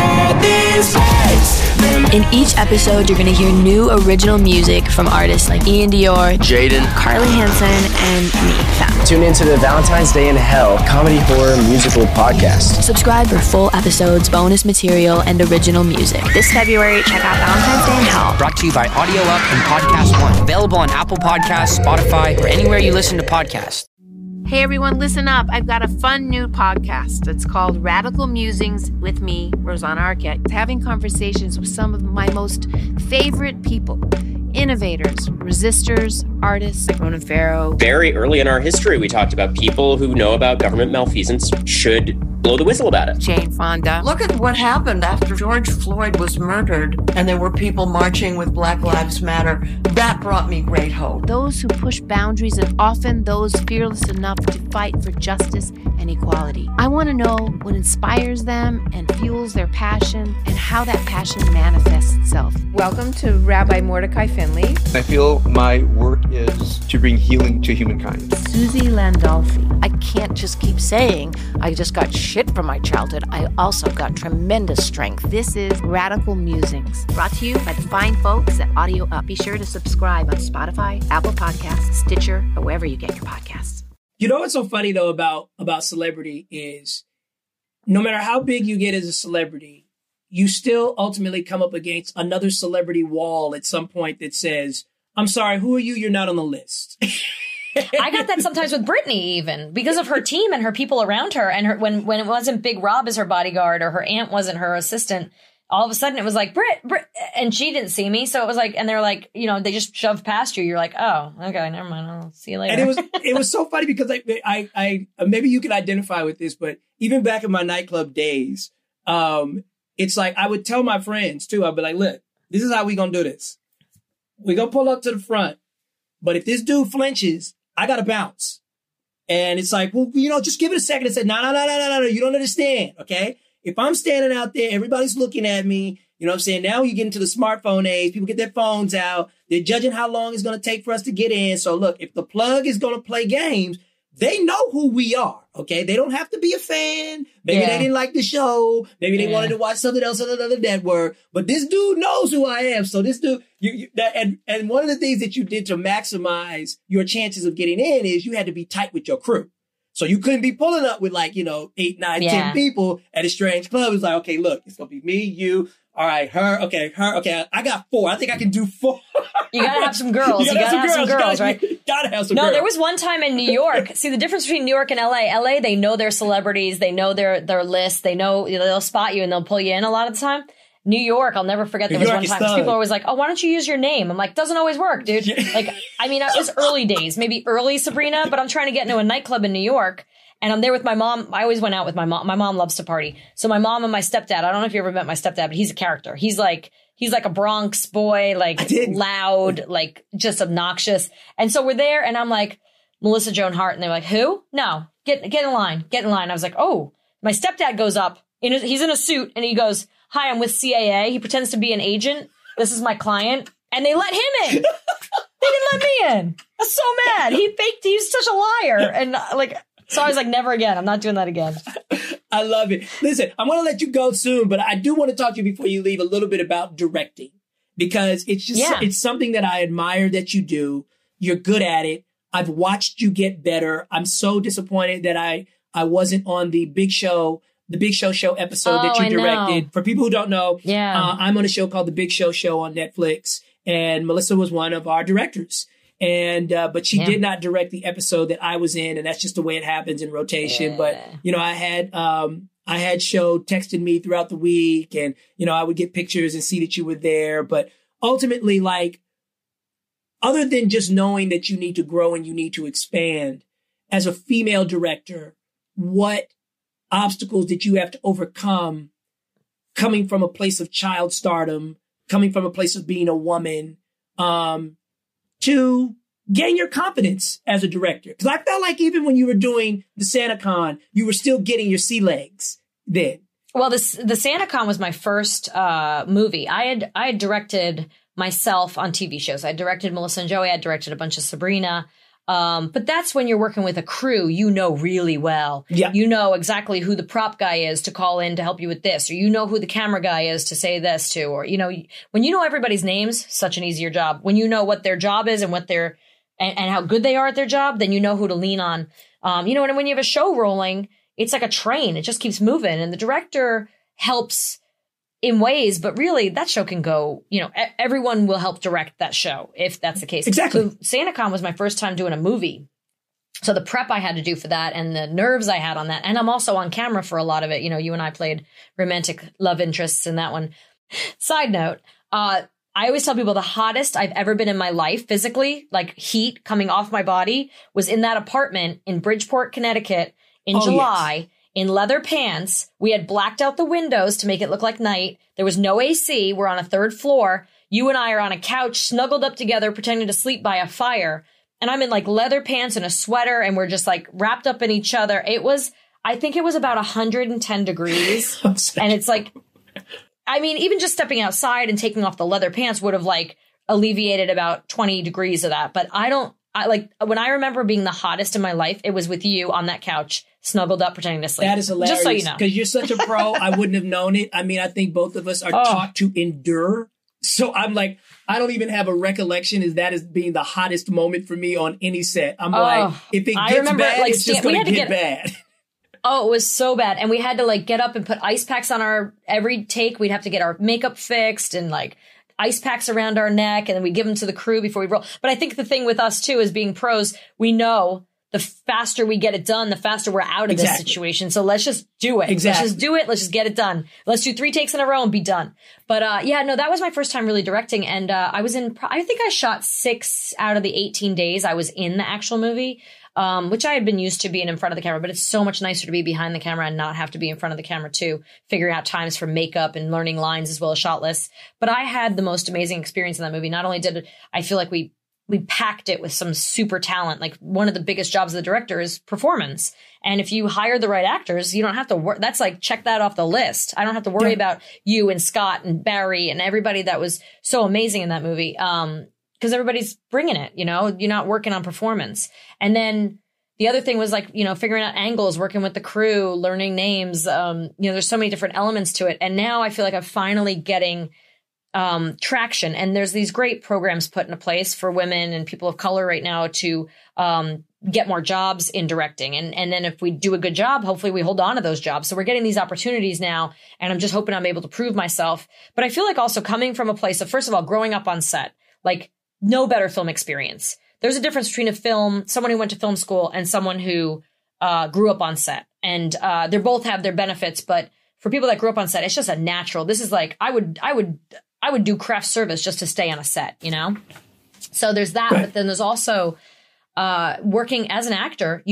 In each episode, you're going to hear new original music from artists like Ian Dior, Jaden, Carly Hansen, and me, Fem. Tune into the Valentine's Day in Hell comedy horror musical podcast. Subscribe for full episodes, bonus material, and original music. This February, check out Valentine's Day in Hell. Brought to you by Audio Up and Podcast One. Available on Apple Podcasts, Spotify, or anywhere you listen to podcasts. Hey everyone, listen up. I've got a fun new podcast. It's called Radical Musings with me, Rosanna Arquette, having conversations with some of my most favorite people. Innovators, resistors, artists like Ronan Farrow. Very early in our history, we talked about people who know about government malfeasance should blow the whistle about it. Jane Fonda. Look at what happened after George Floyd was murdered and there were people marching with Black Lives Matter. That brought me great hope. Those who push boundaries and often those fearless enough to fight for justice and equality. I want to know what inspires them and fuels their passion and how that passion manifests itself. Welcome to Rabbi Mordecai Finley. I feel my work is to bring healing to humankind. Susie Landolfi. I can't just keep saying I just got shit from my childhood. I also got tremendous strength. This is Radical Musings, brought to you by the fine folks at Audio Up. Be sure to subscribe on Spotify, Apple Podcasts, Stitcher, or wherever you get your podcasts. You know what's so funny though about celebrity is no matter how big you get as a celebrity, you still ultimately come up against another celebrity wall at some point that says, I'm sorry, who are you? You're not on the list. I got that sometimes with Britney, even because of her team and her people around her. And when it wasn't Big Rob as her bodyguard or her aunt wasn't her assistant, all of a sudden it was like Brit, and she didn't see me. So it was like, and they're like, they just shoved past you. You're like, oh, okay, never mind. I'll see you later. And it was so funny because I maybe you can identify with this, but even back in my nightclub days, it's like I would tell my friends too. I'd be like, look, this is how we gonna do this. We're gonna pull up to the front, but if this dude flinches, I gotta bounce. And it's like, well, just give it a second and say, no, you don't understand, okay? If I'm standing out there, everybody's looking at me, you know what I'm saying? Now you get into the smartphone age, people get their phones out, they're judging how long it's going to take for us to get in. So look, if the plug is going to play games, they know who we are, okay? They don't have to be a fan. Maybe they didn't like the show. Maybe they wanted to watch something else on another network. But this dude knows who I am. So this dude, and one of the things that you did to maximize your chances of getting in is you had to be tight with your crew. So you couldn't be pulling up with 8, 9, 10 people at a strange club. It's like, okay, look, it's going to be me, you, all right, her. Okay, I got 4. I think I can do 4. You got to have some girls. You got to have some girls, right? Got to have some girls. No, there was one time in New York. See, the difference between New York and LA. LA, they know their celebrities. They know their list. They know, they'll spot you and they'll pull you in a lot of the time. New York, I'll never forget. There was one time because people are always like, oh, why don't you use your name? I'm like, doesn't always work, dude. It was early days, maybe early Sabrina, but I'm trying to get into a nightclub in New York. And I'm there with my mom. I always went out with my mom. My mom loves to party. So my mom and my stepdad, I don't know if you ever met my stepdad, but he's a character. He's like a Bronx boy, loud, just obnoxious. And so we're there and I'm like, Melissa Joan Hart. And they're like, who? No, get in line. Get in line. I was like, oh, my stepdad goes up. He's in a suit and he goes, hi, I'm with CAA. He pretends to be an agent. This is my client. And they let him in. They didn't let me in. I was so mad. He faked. He's such a liar. And so I was like, never again. I'm not doing that again. I love it. Listen, I'm going to let you go soon, but I do want to talk to you before you leave a little bit about directing, because it's just, it's something that I admire that you do. You're good at it. I've watched you get better. I'm so disappointed that I wasn't on the Big Show episode that you directed. For people who don't know, I'm on a show called The Big Show on Netflix, and Melissa was one of our directors. And, but she did not direct the episode that I was in, and that's just the way it happens in rotation. But, I had Show texting me throughout the week, and, I would get pictures and see that you were there. But ultimately, other than just knowing that you need to grow and you need to expand as a female director, what obstacles did you have to overcome coming from a place of child stardom, coming from a place of being a woman, to gain your confidence as a director? Because I felt like even when you were doing the SantaCon, you were still getting your sea legs then. Well, the SantaCon was my first movie. I had directed myself on TV shows. I directed Melissa and Joey. I directed a bunch of Sabrina. But that's when you're working with a crew you know really well. Yeah. You know exactly who the prop guy is to call in to help you with this, or you know who the camera guy is to say this to, or, when you know everybody's names, such an easier job. When you know what their job is and what and how good they are at their job, then you know who to lean on. And when you have a show rolling, it's like a train. It just keeps moving, and the director helps in ways, but really that show can go, everyone will help direct that show if that's the case. Exactly. So SantaCon was my first time doing a movie. So the prep I had to do for that and the nerves I had on that. And I'm also on camera for a lot of it. You and I played romantic love interests in that one. Side note, I always tell people the hottest I've ever been in my life physically, like heat coming off my body, was in that apartment in Bridgeport, Connecticut in July. Yes. In leather pants. We had blacked out the windows to make it look like night. There was no AC. We're on a 3rd floor. You and I are on a couch, snuggled up together, pretending to sleep by a fire. And I'm in leather pants and a sweater, and we're just wrapped up in each other. I think it was about 110 degrees. And it's even just stepping outside and taking off the leather pants would have alleviated about 20 degrees of that. But when I remember being the hottest in my life, it was with you on that couch, snuggled up, pretending to sleep. That is hilarious. Just so you know. Because you're such a pro, I wouldn't have known it. I mean, I think both of us are taught to endure. So I'm I don't even have a recollection as being the hottest moment for me on any set. I'm if it gets bad, it's just going to get bad. Oh, it was so bad. And we had to get up and put ice packs on every take. We'd have to get our makeup fixed and ice packs around our neck, and then we give them to the crew before we roll. But I think the thing with us too is being pros, we know the faster we get it done, the faster we're out of this situation. So let's just do it. Exactly. Let's just do it. Let's just get it done. Let's do 3 takes in a row and be done. But that was my first time really directing. And I think I shot 6 out of the 18 days I was in the actual movie. Which I had been used to being in front of the camera, but it's so much nicer to be behind the camera and not have to be in front of the camera too, figuring out times for makeup and learning lines as well as shot lists. But I had the most amazing experience in that movie. Not only did I feel like we packed it with some super talent. One of the biggest jobs of the director is performance. And if you hire the right actors, you don't have to work. That's check that off the list. I don't have to worry about you and Scott and Barry and everybody that was so amazing in that movie. Because everybody's bringing it, you're not working on performance. And then the other thing was figuring out angles, working with the crew, learning names. There's so many different elements to it. And now I feel like I'm finally getting traction. And there's these great programs put into place for women and people of color right now to get more jobs in directing. And then if we do a good job, hopefully we hold on to those jobs. So we're getting these opportunities now, and I'm just hoping I'm able to prove myself. But I feel also coming from a place of, first of all, growing up on set, no better film experience. There's a difference between someone who went to film school and someone who grew up on set. And they both have their benefits, but for people that grew up on set, it's just a natural. This is I would do craft service just to stay on a set, So there's that, but then there's also working as an actor.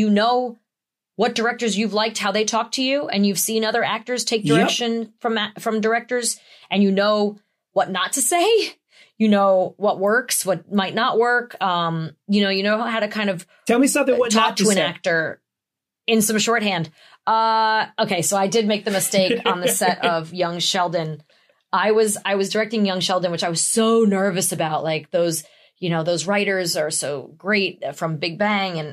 What directors you've liked, how they talk to you, and you've seen other actors take direction from directors, and what not to say. you know what works, what might not work. You know how to kind of tell me something. What talk not to to an say. actor in some shorthand. Okay, so I did make the mistake on the set of Young Sheldon. I was directing Young Sheldon, which I was so nervous about. Like those writers are so great from Big Bang,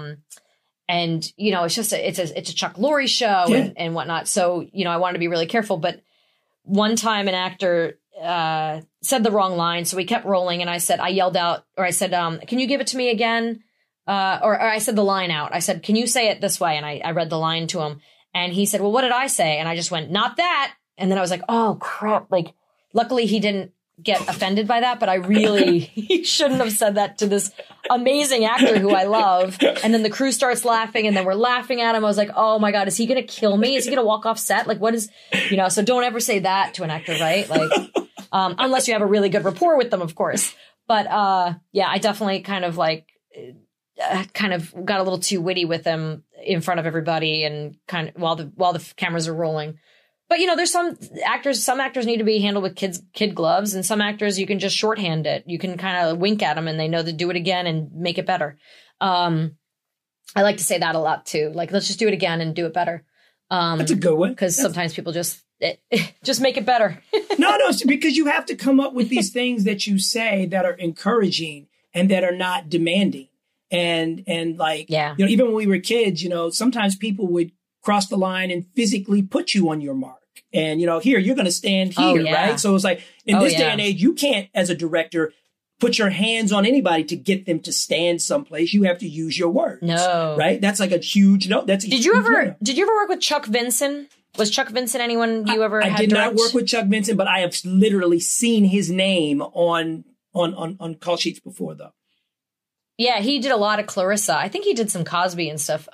and you know, it's just it's a Chuck Lorre show and whatnot. So you know, I wanted to be really careful. But one time, an actor said the wrong line, so we kept rolling, and I yelled out, or I said, "Can you give it to me again?" Or I said the line out. I said, "Can you say it this way?" And I read the line to him, and he said, "Well, what did I say?" And I just went, "Not that." And then I was like, "Oh crap!" Like, luckily he didn't get offended by that, but I really shouldn't have said that to this amazing actor who I love. And then the crew starts laughing, and then we're laughing at him. I was like, "Oh my God, is he going to kill me? Is he going to walk off set? Like, what is, you know?" So don't ever say that to an actor, right? Like, unless you have a really good rapport with them, of course. But yeah, I definitely kind of got a little too witty with him in front of everybody, and kind of while the cameras are rolling. But you know, there's some actors need to be handled with kid gloves, and some actors you can just shorthand it. You can kind of wink at them, and they know to do it again and make it better. I like to say that a lot too. Like, let's just do it again and do it better. That's a good one, because sometimes people just make it better. No, because you have to come up with these things that you say that are encouraging and that are not demanding. And like, you know, even when we were kids, you know, sometimes people would cross the line and physically put you on your mark. And, you know, here, you're going to stand here, right? So it's like, in this day and age, you can't, as a director, put your hands on anybody to get them to stand someplace. You have to use your words. No. Right? That's like a huge no. Did you ever work with Chuck Vinson? Was Chuck Vinson anyone you ever had? I did not work with Chuck Vinson, but I have literally seen his name on call sheets before, though. Yeah, he did a lot of Clarissa. I think he did some Cosby and stuff.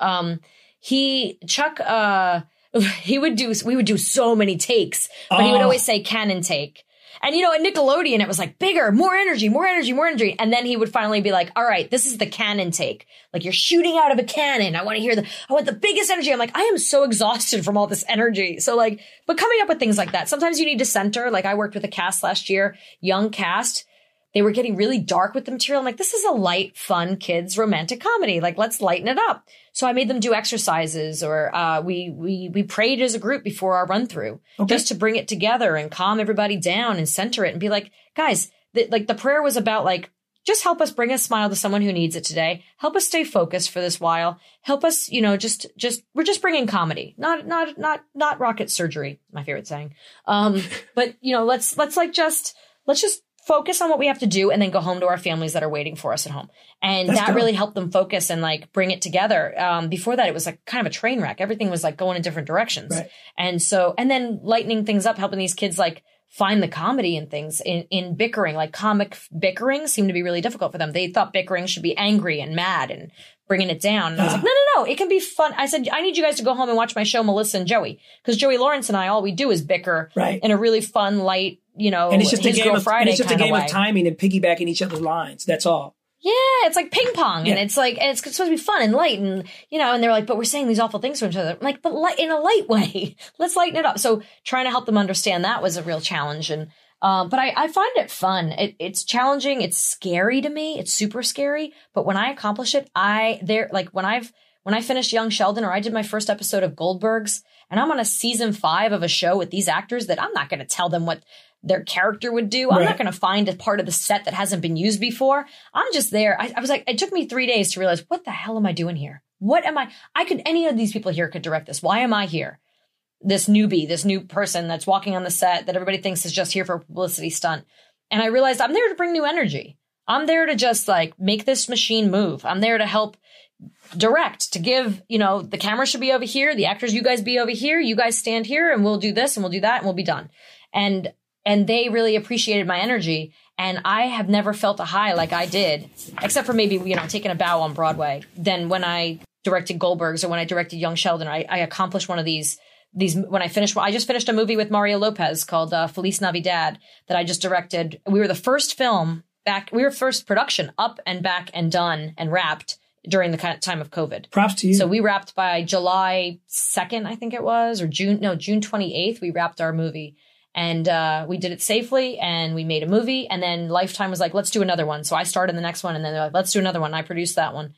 We would do so many takes, but he would always say cannon take. And, you know, at Nickelodeon, it was like bigger, more energy, more energy, more energy. And then he would finally be like, all right, this is the cannon take. Like, you're shooting out of a cannon. I want the biggest energy. I'm like, I am so exhausted from all this energy. So like, but coming up with things like that, sometimes you need to center. Like, I worked with a cast last year, young cast. They were getting really dark with the material. I'm like, this is a light, fun kids romantic comedy. Like, let's lighten it up. So I made them do exercises, or we prayed as a group before our run through, just to bring it together and calm everybody down and center it and be like, guys, the prayer was about like, just help us bring a smile to someone who needs it today. Help us stay focused for this while. Help us, you know, we're just bringing comedy, not rocket surgery. My favorite saying. But you know, let's just focus on what we have to do and then go home to our families that are waiting for us at home. And that really helped them focus and like bring it together. Before that, it was like kind of a train wreck. Everything was like going in different directions. Right. And then lightening things up, helping these kids like find the comedy in things in bickering, like comic bickering seemed to be really difficult for them. They thought bickering should be angry and mad and bringing it down. And I was like, no, it can be fun. I said, I need you guys to go home and watch my show, Melissa and Joey, because Joey Lawrence and I, all we do is bicker in a really fun, light, you know, and it's just his Girl Friday kind of way. Of timing and piggybacking each other's lines. That's all. Yeah, it's like ping pong, and it's like, and it's supposed to be fun and light, and you know, and they're like, but we're saying these awful things to each other. I'm like, but in a light way, let's lighten it up. So trying to help them understand that was a real challenge, and but I find it fun. It's challenging. It's scary to me. It's super scary. But when I accomplish it, when I finished Young Sheldon, or I did my first episode of Goldbergs, and I'm on a season 5 of a show with these actors that I'm not going to tell them what their character would do. I'm not going to find a part of the set that hasn't been used before. I'm just there. I was like, it took me 3 days to realize, what the hell am I doing here? What am I? Any of these people here could direct this. Why am I here? This newbie, this new person that's walking on the set that everybody thinks is just here for a publicity stunt. And I realized I'm there to bring new energy. I'm there to just like make this machine move. I'm there to help direct, to give, you know, the camera should be over here. The actors, you guys be over here. You guys stand here and we'll do this and we'll do that and we'll be done. And they really appreciated my energy. And I have never felt a high like I did, except for maybe, you know, taking a bow on Broadway. Then when I directed Goldbergs or when I directed Young Sheldon, I accomplished one of these when I just finished a movie with Mario Lopez called Feliz Navidad that I just directed. We were the first first production up and back and done and wrapped during the time of COVID. Props to you. So we wrapped by July 2nd, I think it was, or June 28th, we wrapped our movie. And we did it safely, and we made a movie. And then Lifetime was like, let's do another one. So I started the next one, and then they're like, let's do another one. I produced that one.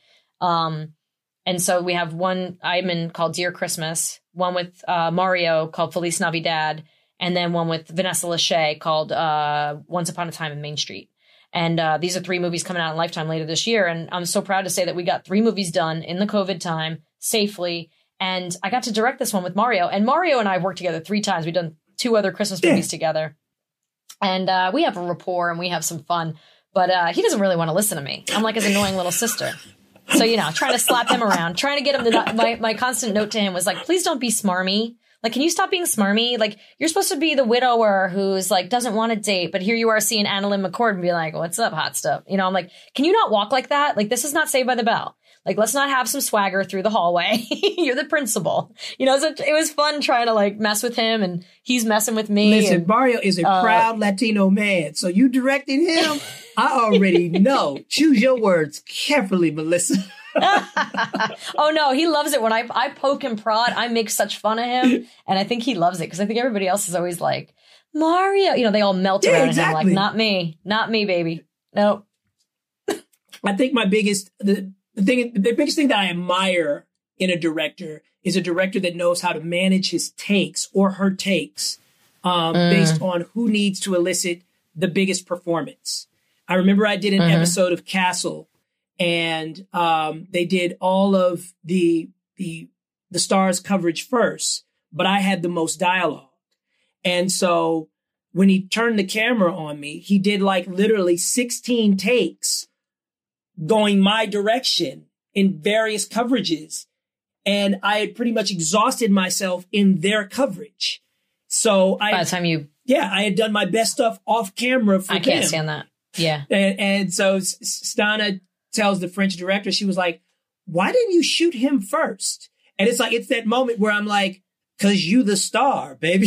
And so we have one I'm in called Dear Christmas, one with Mario called Feliz Navidad, and then one with Vanessa Lachey called Once Upon a Time in Main Street. And these are 3 movies coming out in Lifetime later this year. And I'm so proud to say that we got 3 movies done in the COVID time safely. And I got to direct this one with Mario. And Mario and I have worked together 3 times. We've done 2 other Christmas movies together. And we have a rapport and we have some fun. But he doesn't really want to listen to me. I'm like his annoying little sister. So, trying to slap him around, trying to get him to my constant note to him was like, please don't be smarmy. Like, can you stop being smarmy? Like, you're supposed to be the widower who's like, doesn't want to date, but here you are seeing Annalyn McCord and be like, what's up, hot stuff? I'm like, can you not walk like that? Like, this is not Saved by the Bell. Like, let's not have some swagger through the hallway. You're the principal. So it was fun trying to like mess with him, and he's messing with me. Listen, Mario is a proud Latino man. So you directed him? I already know. Choose your words carefully, Melissa. Oh no, he loves it when I poke and prod. I make such fun of him, and I think he loves it because I think everybody else is always like, Mario, they all melt around him like, not me, baby. Nope. I think the biggest thing that I admire in a director is a director that knows how to manage his takes or her takes based on who needs to elicit the biggest performance. I remember I did an episode of Castle. And they did all of the stars coverage first, but I had the most dialogue. And so when he turned the camera on me, he did like literally 16 takes going my direction in various coverages. And I had pretty much exhausted myself in their coverage. So by the time I had done my best stuff off camera for them. I can't stand that. Yeah. And so Stana tells the French director, she was like, why didn't you shoot him first? And it's like, it's that moment where I'm like, cause you the star, baby.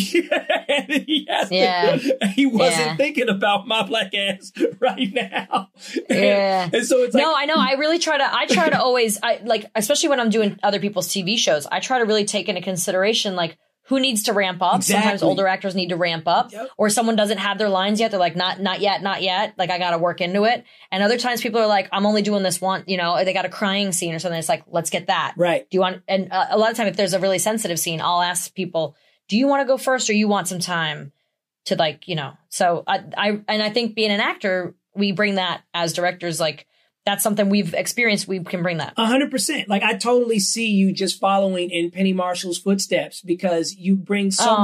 He wasn't thinking about my black ass right now. Yeah. And so it's like, no, I know. I try to always, especially when I'm doing other people's TV shows, I try to really take into consideration, like, who needs to ramp up? Exactly. Sometimes older actors need to ramp up, or someone doesn't have their lines yet. They're like, not yet. Like, I got to work into it. And other times people are like, I'm only doing this one, they got a crying scene or something. It's like, let's get that. Right. Do you want, and a lot of time, if there's a really sensitive scene, I'll ask people, do you want to go first or you want some time to so I think being an actor, we bring that as directors, like, that's something we've experienced. We can bring that 100%. Like, I totally see you just following in Penny Marshall's footsteps because you bring so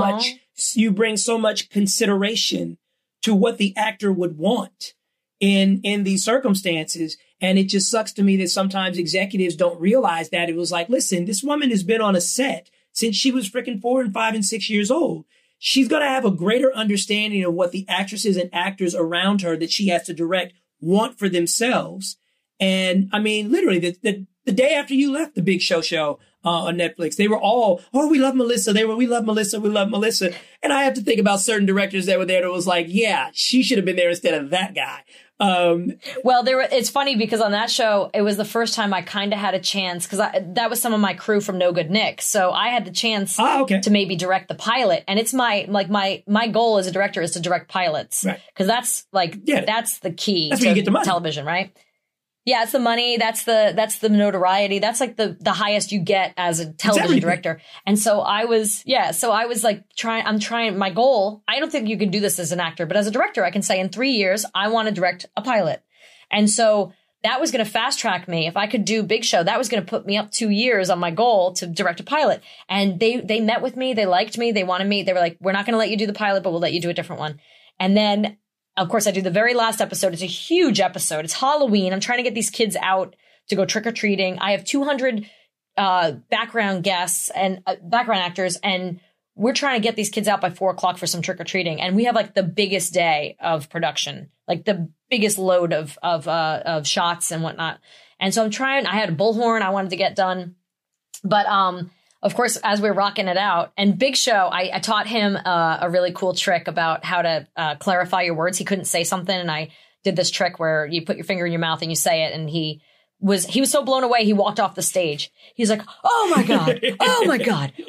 much consideration to what the actor would want in these circumstances. And it just sucks to me that sometimes executives don't realize that. It was like, listen, this woman has been on a set since she was freaking 4 and 5 and 6 years old. She's going to have a greater understanding of what the actresses and actors around her that she has to direct want for themselves. And I mean, literally the day after you left the Big Show on Netflix, they were all, we love Melissa. We love Melissa. And I have to think about certain directors that were there that was like, yeah, she should have been there instead of that guy. Well, it's funny because on that show, it was the first time I kind of had a chance because that was some of my crew from No Good Nick. So I had the chance to maybe direct the pilot. And it's my goal as a director is to direct pilots. Right. Cause that's that's the key to get the money. Television, right? Yeah, it's the money. That's the notoriety. That's like the highest you get as a television director. And so I was like I'm trying my goal. I don't think you can do this as an actor, but as a director, I can say in 3 years, I want to direct a pilot. And so that was going to fast track me. If I could do Big Show, that was going to put me up 2 years on my goal to direct a pilot. And they met with me. They liked me. They wanted me. They were like, we're not going to let you do the pilot, but we'll let you do a different one. And then of course, I do the very last episode. It's a huge episode. It's Halloween. I'm trying to get these kids out to go trick-or-treating. I have 200 background guests and background actors, and we're trying to get these kids out by 4:00 for some trick-or-treating. And we have like the biggest day of production, like the biggest load of shots and whatnot. And so I had a bullhorn I wanted to get done. But of course, as we're rocking it out, and Big Show, I taught him a really cool trick about how to clarify your words. He couldn't say something, and I did this trick where you put your finger in your mouth and you say it, and he was so blown away he walked off the stage. He's like, "Oh my god, where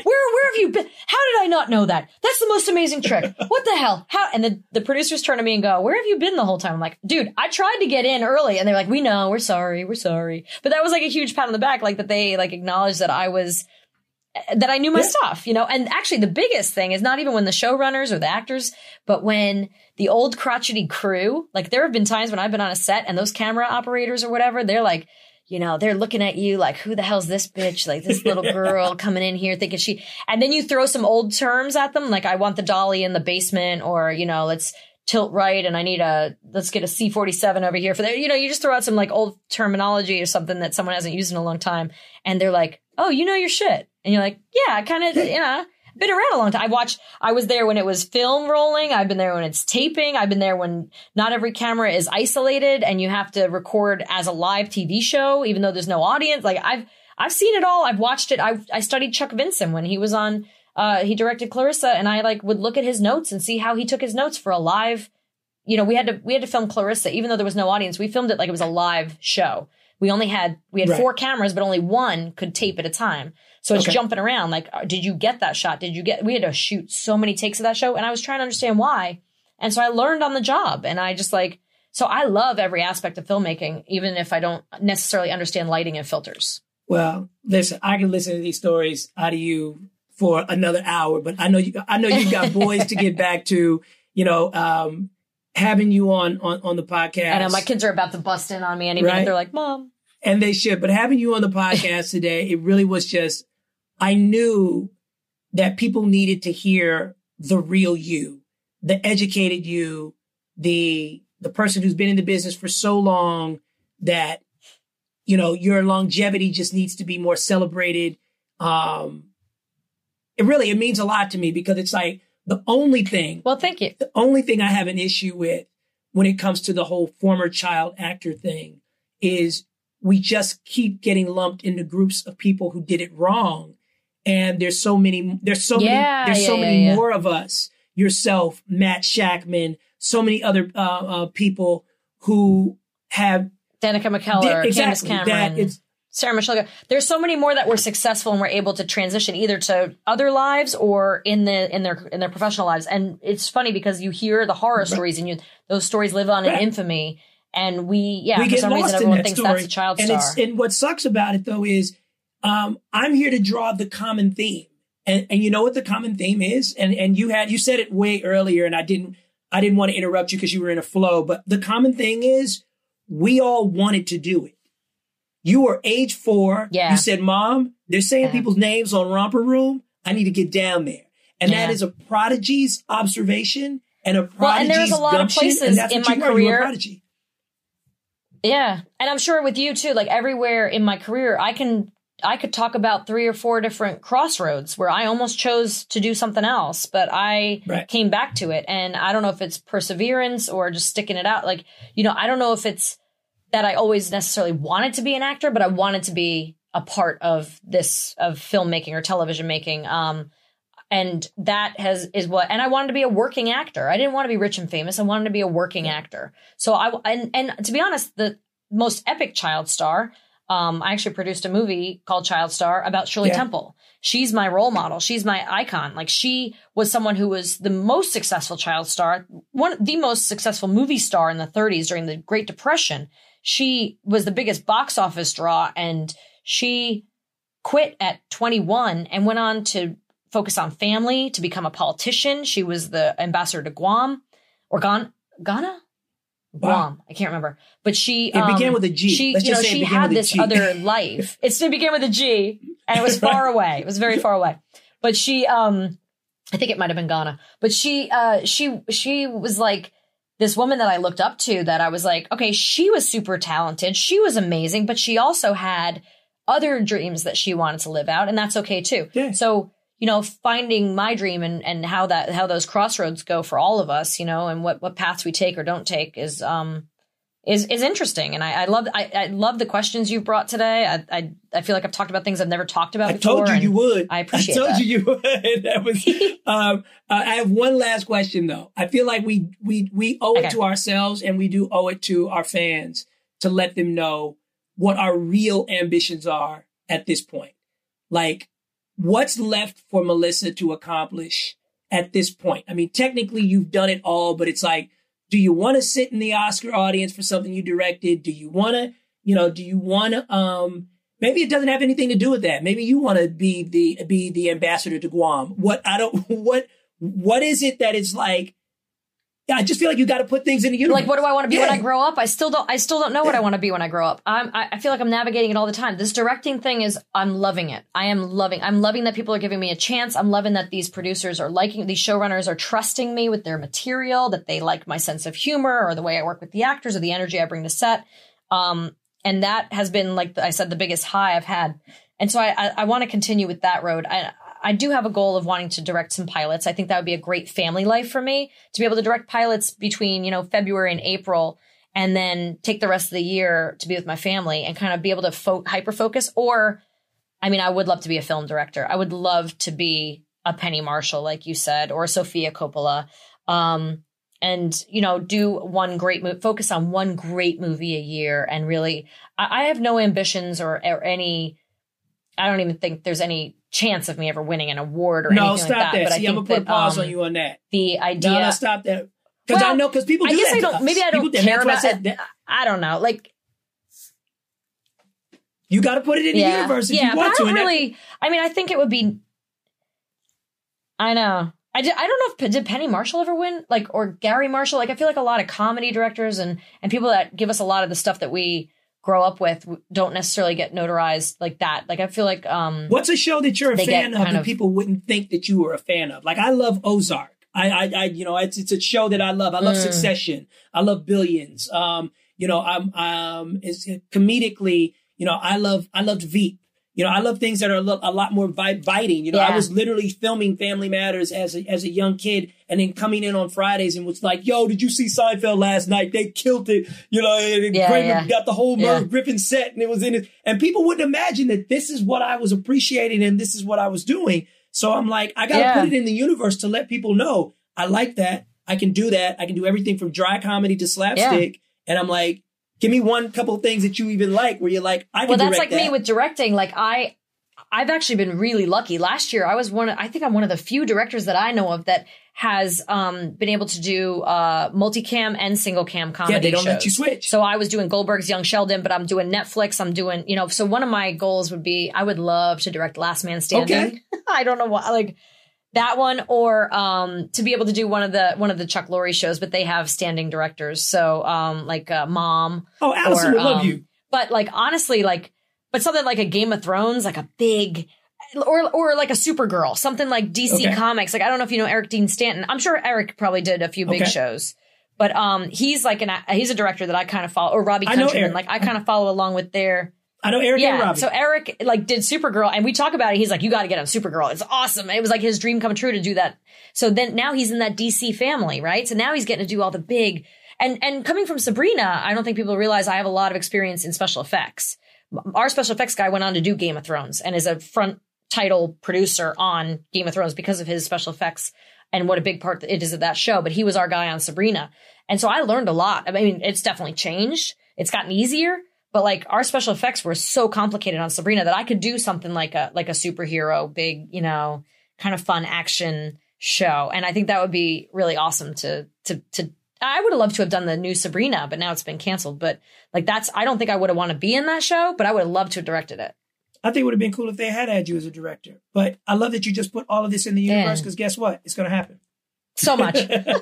have you been? How did I not know that? That's the most amazing trick. What the hell? How? And the producers turn to me and go, where have you been the whole time? I'm like, dude, I tried to get in early. And they're like, we know, we're sorry. But that was like a huge pat on the back, like that they like acknowledged that I knew my stuff, you know? And actually the biggest thing is not even when the showrunners or the actors, but when the old crotchety crew, like there have been times when I've been on a set and those camera operators or whatever, they're like, you know, they're looking at you like, who the hell's this bitch? Like this little girl coming in here thinking and then you throw some old terms at them. Like I want the dolly in the basement, or, you know, let's tilt right. And let's get a C-47 over here for that. You know, you just throw out some like old terminology or something that someone hasn't used in a long time. And they're like, oh, you know your shit. And you're like, yeah, I kind of, you know, been around a long time. I was there when it was film rolling. I've been there when it's taping. I've been there when not every camera is isolated and you have to record as a live TV show, even though there's no audience. Like I've seen it all. I've watched it. I studied Chuck Vinson when he was on, he directed Clarissa, and I like would look at his notes and see how he took his notes for a live, you know, we had to film Clarissa, even though there was no audience. We filmed it like it was a live show. We had 4 cameras, but only one could tape at a time. So it's jumping around. Like, did you get that shot? We had to shoot so many takes of that show. And I was trying to understand why. And so I learned on the job, and I just like, so I love every aspect of filmmaking, even if I don't necessarily understand lighting and filters. Well, listen, I can listen to these stories out of you for another hour, but I know you've got boys to get back to, you know, having you on the podcast. I know my kids are about to bust in on me any minute. They're like, Mom. And they should, but having you on the podcast today, it really was just, I knew that people needed to hear the real you, the educated you, the person who's been in the business for so long that, you know, your longevity just needs to be more celebrated. It means a lot to me, because it's like the only thing. Well, thank you. The only thing I have an issue with when it comes to the whole former child actor thing is we just keep getting lumped into groups of people who did it wrong. And there's so many more of us, yourself, Matt Shackman, so many other people who have Danica McKellar, Candace Cameron, Sarah Michelle Gellar. There's so many more that were successful and were able to transition either to other lives or in their professional lives. And it's funny because you hear the horror stories and those stories live on in infamy. And we for some reason everyone thinks that's a child star. And what sucks about it though is I'm here to draw the common theme. And you know what the common theme is? And you said it way earlier, and I didn't want to interrupt you because you were in a flow, but the common thing is we all wanted to do it. You were age 4. Yeah. You said, Mom, they're saying people's names on Romper Room. I need to get down there. And that is a prodigy's observation and a prodigy's and there's a lot of places in my career. Yeah. And I'm sure with you too, like everywhere in my career, I could talk about 3 or 4 different crossroads where I almost chose to do something else, but I came back to it. And I don't know if it's perseverance or just sticking it out. Like, you know, I don't know if it's that I always necessarily wanted to be an actor, but I wanted to be a part of filmmaking or television making. And that and I wanted to be a working actor. I didn't want to be rich and famous. I wanted to be a working actor. So and to be honest, the most epic child star, I actually produced a movie called Child Star about Shirley Temple. She's my role model. She's my icon. Like, she was someone who was the most successful child star, the most successful movie star in the 30s during the Great Depression. She was the biggest box office draw, and she quit at 21 and went on to focus on family, to become a politician. She was the ambassador to Guam or Ghana? Guam. I can't remember. But she it began with a G. She had this other life. It began with a G, and it was far away. It was very far away. But she I think it might have been Ghana. But she was like this woman that I looked up to, that I was like, okay, she was super talented. She was amazing, but she also had other dreams that she wanted to live out, and that's okay too. Yeah. So, you know, finding my dream and how those crossroads go for all of us, you know, and what paths we take or don't take is interesting. And I love the questions you brought today. I feel like I've talked about things I've never talked about before. I told you would. I appreciate that. I told you would. That was, I have one last question though. I feel like we owe it to ourselves, and we do owe it to our fans to let them know what our real ambitions are at this point. Like, what's left for Melissa to accomplish at this point? I mean, technically you've done it all, but it's like, do you want to sit in the Oscar audience for something you directed? Do you want to, maybe it doesn't have anything to do with that. Maybe you want to be the ambassador to Guam. What is it that it's like, I just feel like you got to put things in the universe. Like, what do I want to be when I grow up? I still don't know what I want to be when I grow up. I feel like I'm navigating it all the time. This directing thing I'm loving it. I'm loving that people are giving me a chance. I'm loving that these producers are liking, these showrunners are trusting me with their material, that they like my sense of humor or the way I work with the actors or the energy I bring to set. And that has been, like I said, the biggest high I've had. And so I want to continue with that road. I do have a goal of wanting to direct some pilots. I think that would be a great family life for me to be able to direct pilots between, February and April, and then take the rest of the year to be with my family and kind of be able to hyper focus. Or, I would love to be a film director. I would love to be a Penny Marshall, like you said, or a Sofia Coppola. And, do one great focus on one great movie a year. And really, I have no ambitions or any, I don't even think there's any chance of me ever winning an award or anything like that. No, stop that. But See, I'm going to put a pause on you on that. The idea. No, stop that. Because people do that. I guess maybe I don't care about it. I don't know. Like, you got to put it in the universe if you want to. I think it would be, I know. I don't know if did Penny Marshall ever win, or Gary Marshall. I feel like a lot of comedy directors and people that give us a lot of the stuff that we grow up with don't necessarily get notarized like that. I feel like what's a show that you're a fan of that people wouldn't think that you were a fan of? I love Ozark. It's a show that I love. I love Succession. I love Billions. Comedically, I loved Veep. I love things that are a lot more biting. I was literally filming Family Matters as a young kid, and then coming in on Fridays and was like, "Yo, did you see Seinfeld last night? They killed it." And Kramer got the whole Merv Griffin set, and it was in it. And people wouldn't imagine that this is what I was appreciating and this is what I was doing. So I'm like, I got to put it in the universe to let people know I like that. I can do that. I can do everything from dry comedy to slapstick. Yeah. And I'm like, give me one couple of things that you even like where you're like, I can direct that. Well, that's like me with directing. I've actually been really lucky. Last year, I think I'm one of the few directors that I know of that has been able to do multicam and single cam comedy shows. Yeah, they don't let you switch. So I was doing Goldberg's Young Sheldon, but I'm doing Netflix. I'm doing, so one of my goals would be, I would love to direct Last Man Standing. Okay. I don't know why, that one, or to be able to do one of the Chuck Lorre shows, but they have standing directors. So Mom. Oh, Allison would love you. But honestly, but something like a Game of Thrones, like a big, or like a Supergirl, something like DC Comics. I don't know if you know Eric Dean Stanton. I'm sure Eric probably did a few big shows, but he's he's a director that I kind of follow, or Robbie Countryman. I kind of follow along with their. I know Eric and Robbie. So Eric did Supergirl, and we talk about it. He's like, you got to get on Supergirl. It's awesome. It was his dream come true to do that. So then now he's in that DC family, right? So now he's getting to do all the big, and coming from Sabrina, I don't think people realize I have a lot of experience in special effects. Our special effects guy went on to do Game of Thrones and is a front title producer on Game of Thrones because of his special effects and what a big part it is of that show. But he was our guy on Sabrina. And so I learned a lot. It's definitely changed. It's gotten easier. But our special effects were so complicated on Sabrina that I could do something like a superhero, big, kind of fun action show. And I think that would be really awesome to I would have loved to have done the new Sabrina, but now it's been canceled. But I don't think I would have wanted to be in that show, but I would have loved to have directed it. I think it would have been cool if they had you as a director. But I love that you just put all of this in the universe, because guess what? It's going to happen. So much.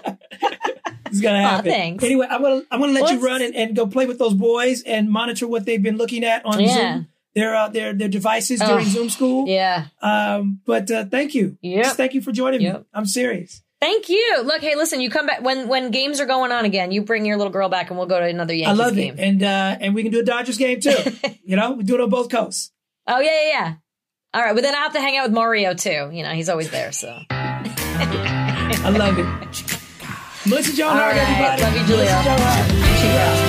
It's going to happen. Thanks. Anyway, I'm going to let you run and go play with those boys and monitor what they've been looking at on Zoom. Their devices during Zoom school. Yeah. But thank you. Yep. Just thank you for joining me. I'm serious. Thank you. Look, hey, listen, you come back when games are going on again, you bring your little girl back and we'll go to another Yankees game. I love it. And we can do a Dodgers game too. We do it on both coasts. Oh, yeah. All right. But then I have to hang out with Mario too. He's always there. So I love it. Melissa Joan Hart, everybody. Love you, Julia.